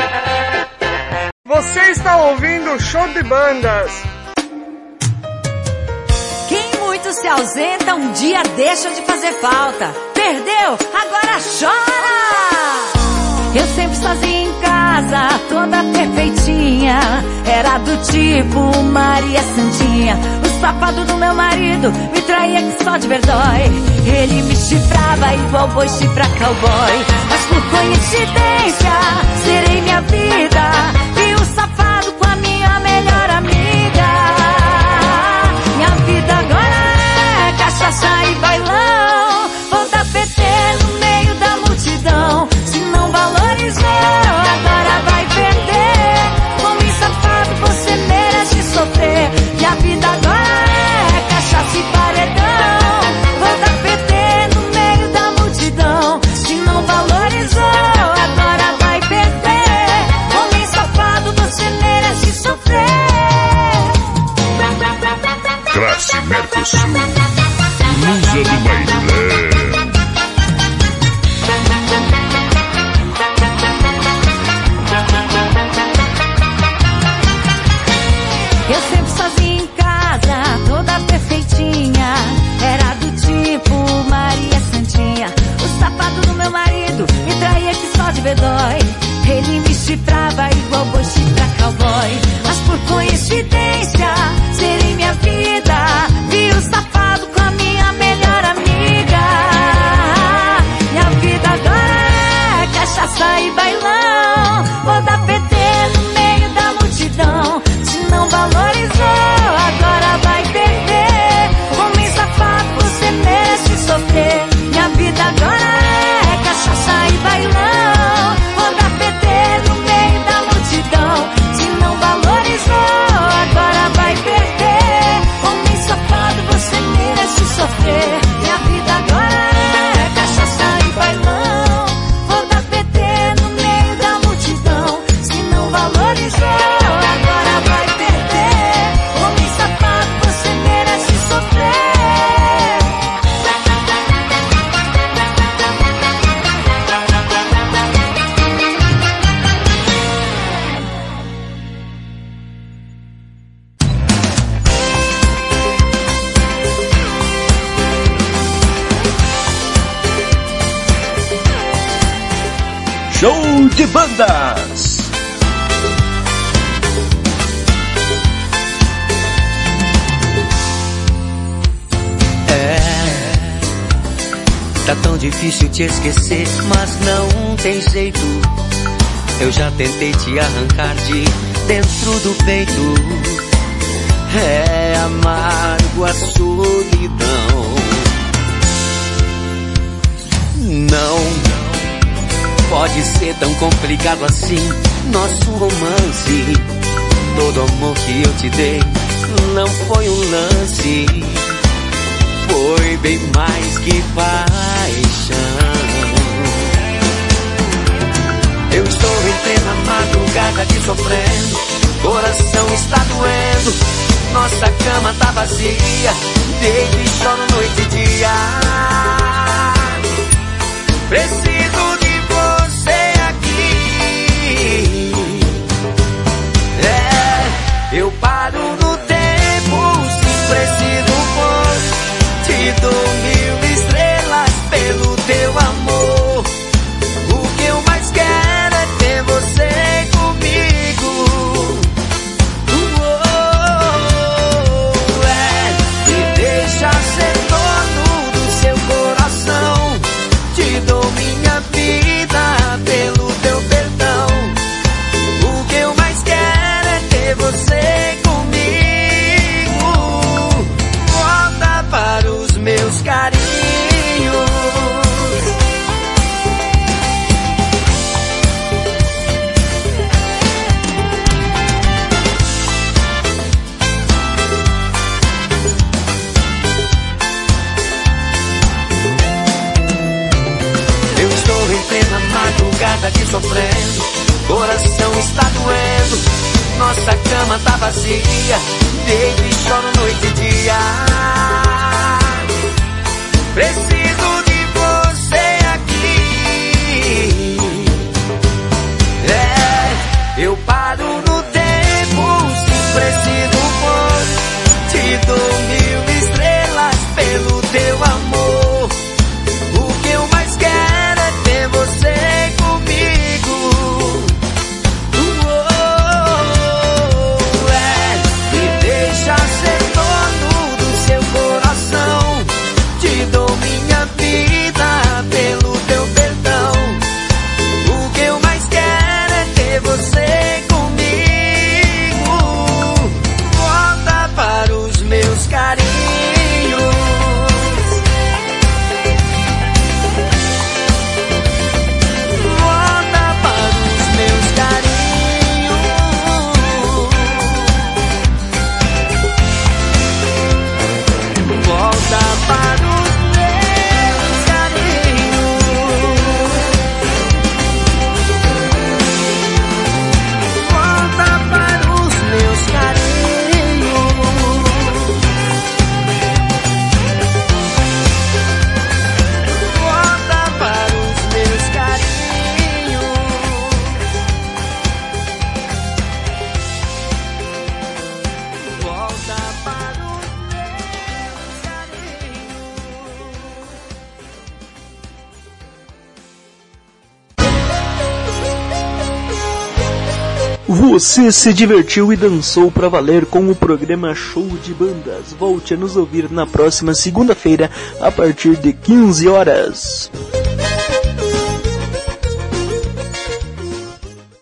Você está ouvindo o Show de Bandas. Quem muito se ausenta, um dia deixa de fazer falta. Perdeu, agora chora! Eu sempre sozinha em casa, toda perfeitinha. Era do tipo Maria Santinha. O safado do meu marido me traiu. traía que só de verdade. Ele me chifrava igual boi chifra cowboy. Mas por coincidência, serei minha vida. Vi o safado com a minha melhor amiga. Minha vida agora é cachaça e bailão. Vou dar PT no meio da multidão. Se não valorizou, agora vai perder. Homem safado, você merece sofrer. Minha vida agora é cachaça e paredão. Vou dar PT no meio da multidão. Se não valorizou, agora vai perder. Homem safado, você merece sofrer. Classe Mercosul, Musa do Bailão. Eu sempre sozinha em casa, toda perfeitinha. Era do tipo Maria Santinha. O safado do meu marido me traía que só de bedói. Ele me chifrava igual boi chifra cowboy. Mas por coincidência, serei minha vida. Vi o safado com a minha melhor amiga. Minha vida agora é cachaça e bailão. Vou dar PT no meio da multidão. Se não valorizou, agora vai perder. Homem safado, você merece sofrer. Minha vida agora é cachaça e bailão. Vou dar PT no meio da multidão. Se não valorizou, agora vai perder. Homem safado, você merece sofrer. Minha vida agora é cachaça e bailão. Vou dar PT no meio da multidão. Se não valorizou, agora vai perder. Homem safado, você merece sofrer. Show de bandas. Tá tão difícil te esquecer, mas não tem jeito. Eu já tentei te arrancar de dentro do peito. É amargo a solidão. Não pode ser tão complicado assim nosso romance. Todo amor que eu te dei não foi um lance. Foi bem mais que paixão. Eu estou em plena madrugada te sofrendo. Coração está doendo. Nossa cama tá vazia. Deito e choro noite e dia. Preciso de você aqui. Eu paro no tempo se preciso for. Te dou 1000 estrelas pelo teu amor. O que eu mais quero é ter você comigo. Me deixa ser dono do seu coração. Te dou minha vida pelo teu perdão. O que eu mais quero é ter você comigo. Volta para os meus carinhos. Eu estou em plena madrugada te sofrendo. Coração está doendo. Nossa cama tá vazia. Deito e choro noite e dia. Preciso de você aqui. Eu paro no tempo se preciso for. Te dou 1000 estrelas pelo teu amor. O que eu mais quero é ter você comigo. Me deixa ser dono do seu Você se divertiu e dançou pra valer com o programa Show de Bandas. Volte a nos ouvir na próxima segunda-feira, a partir de 15 horas.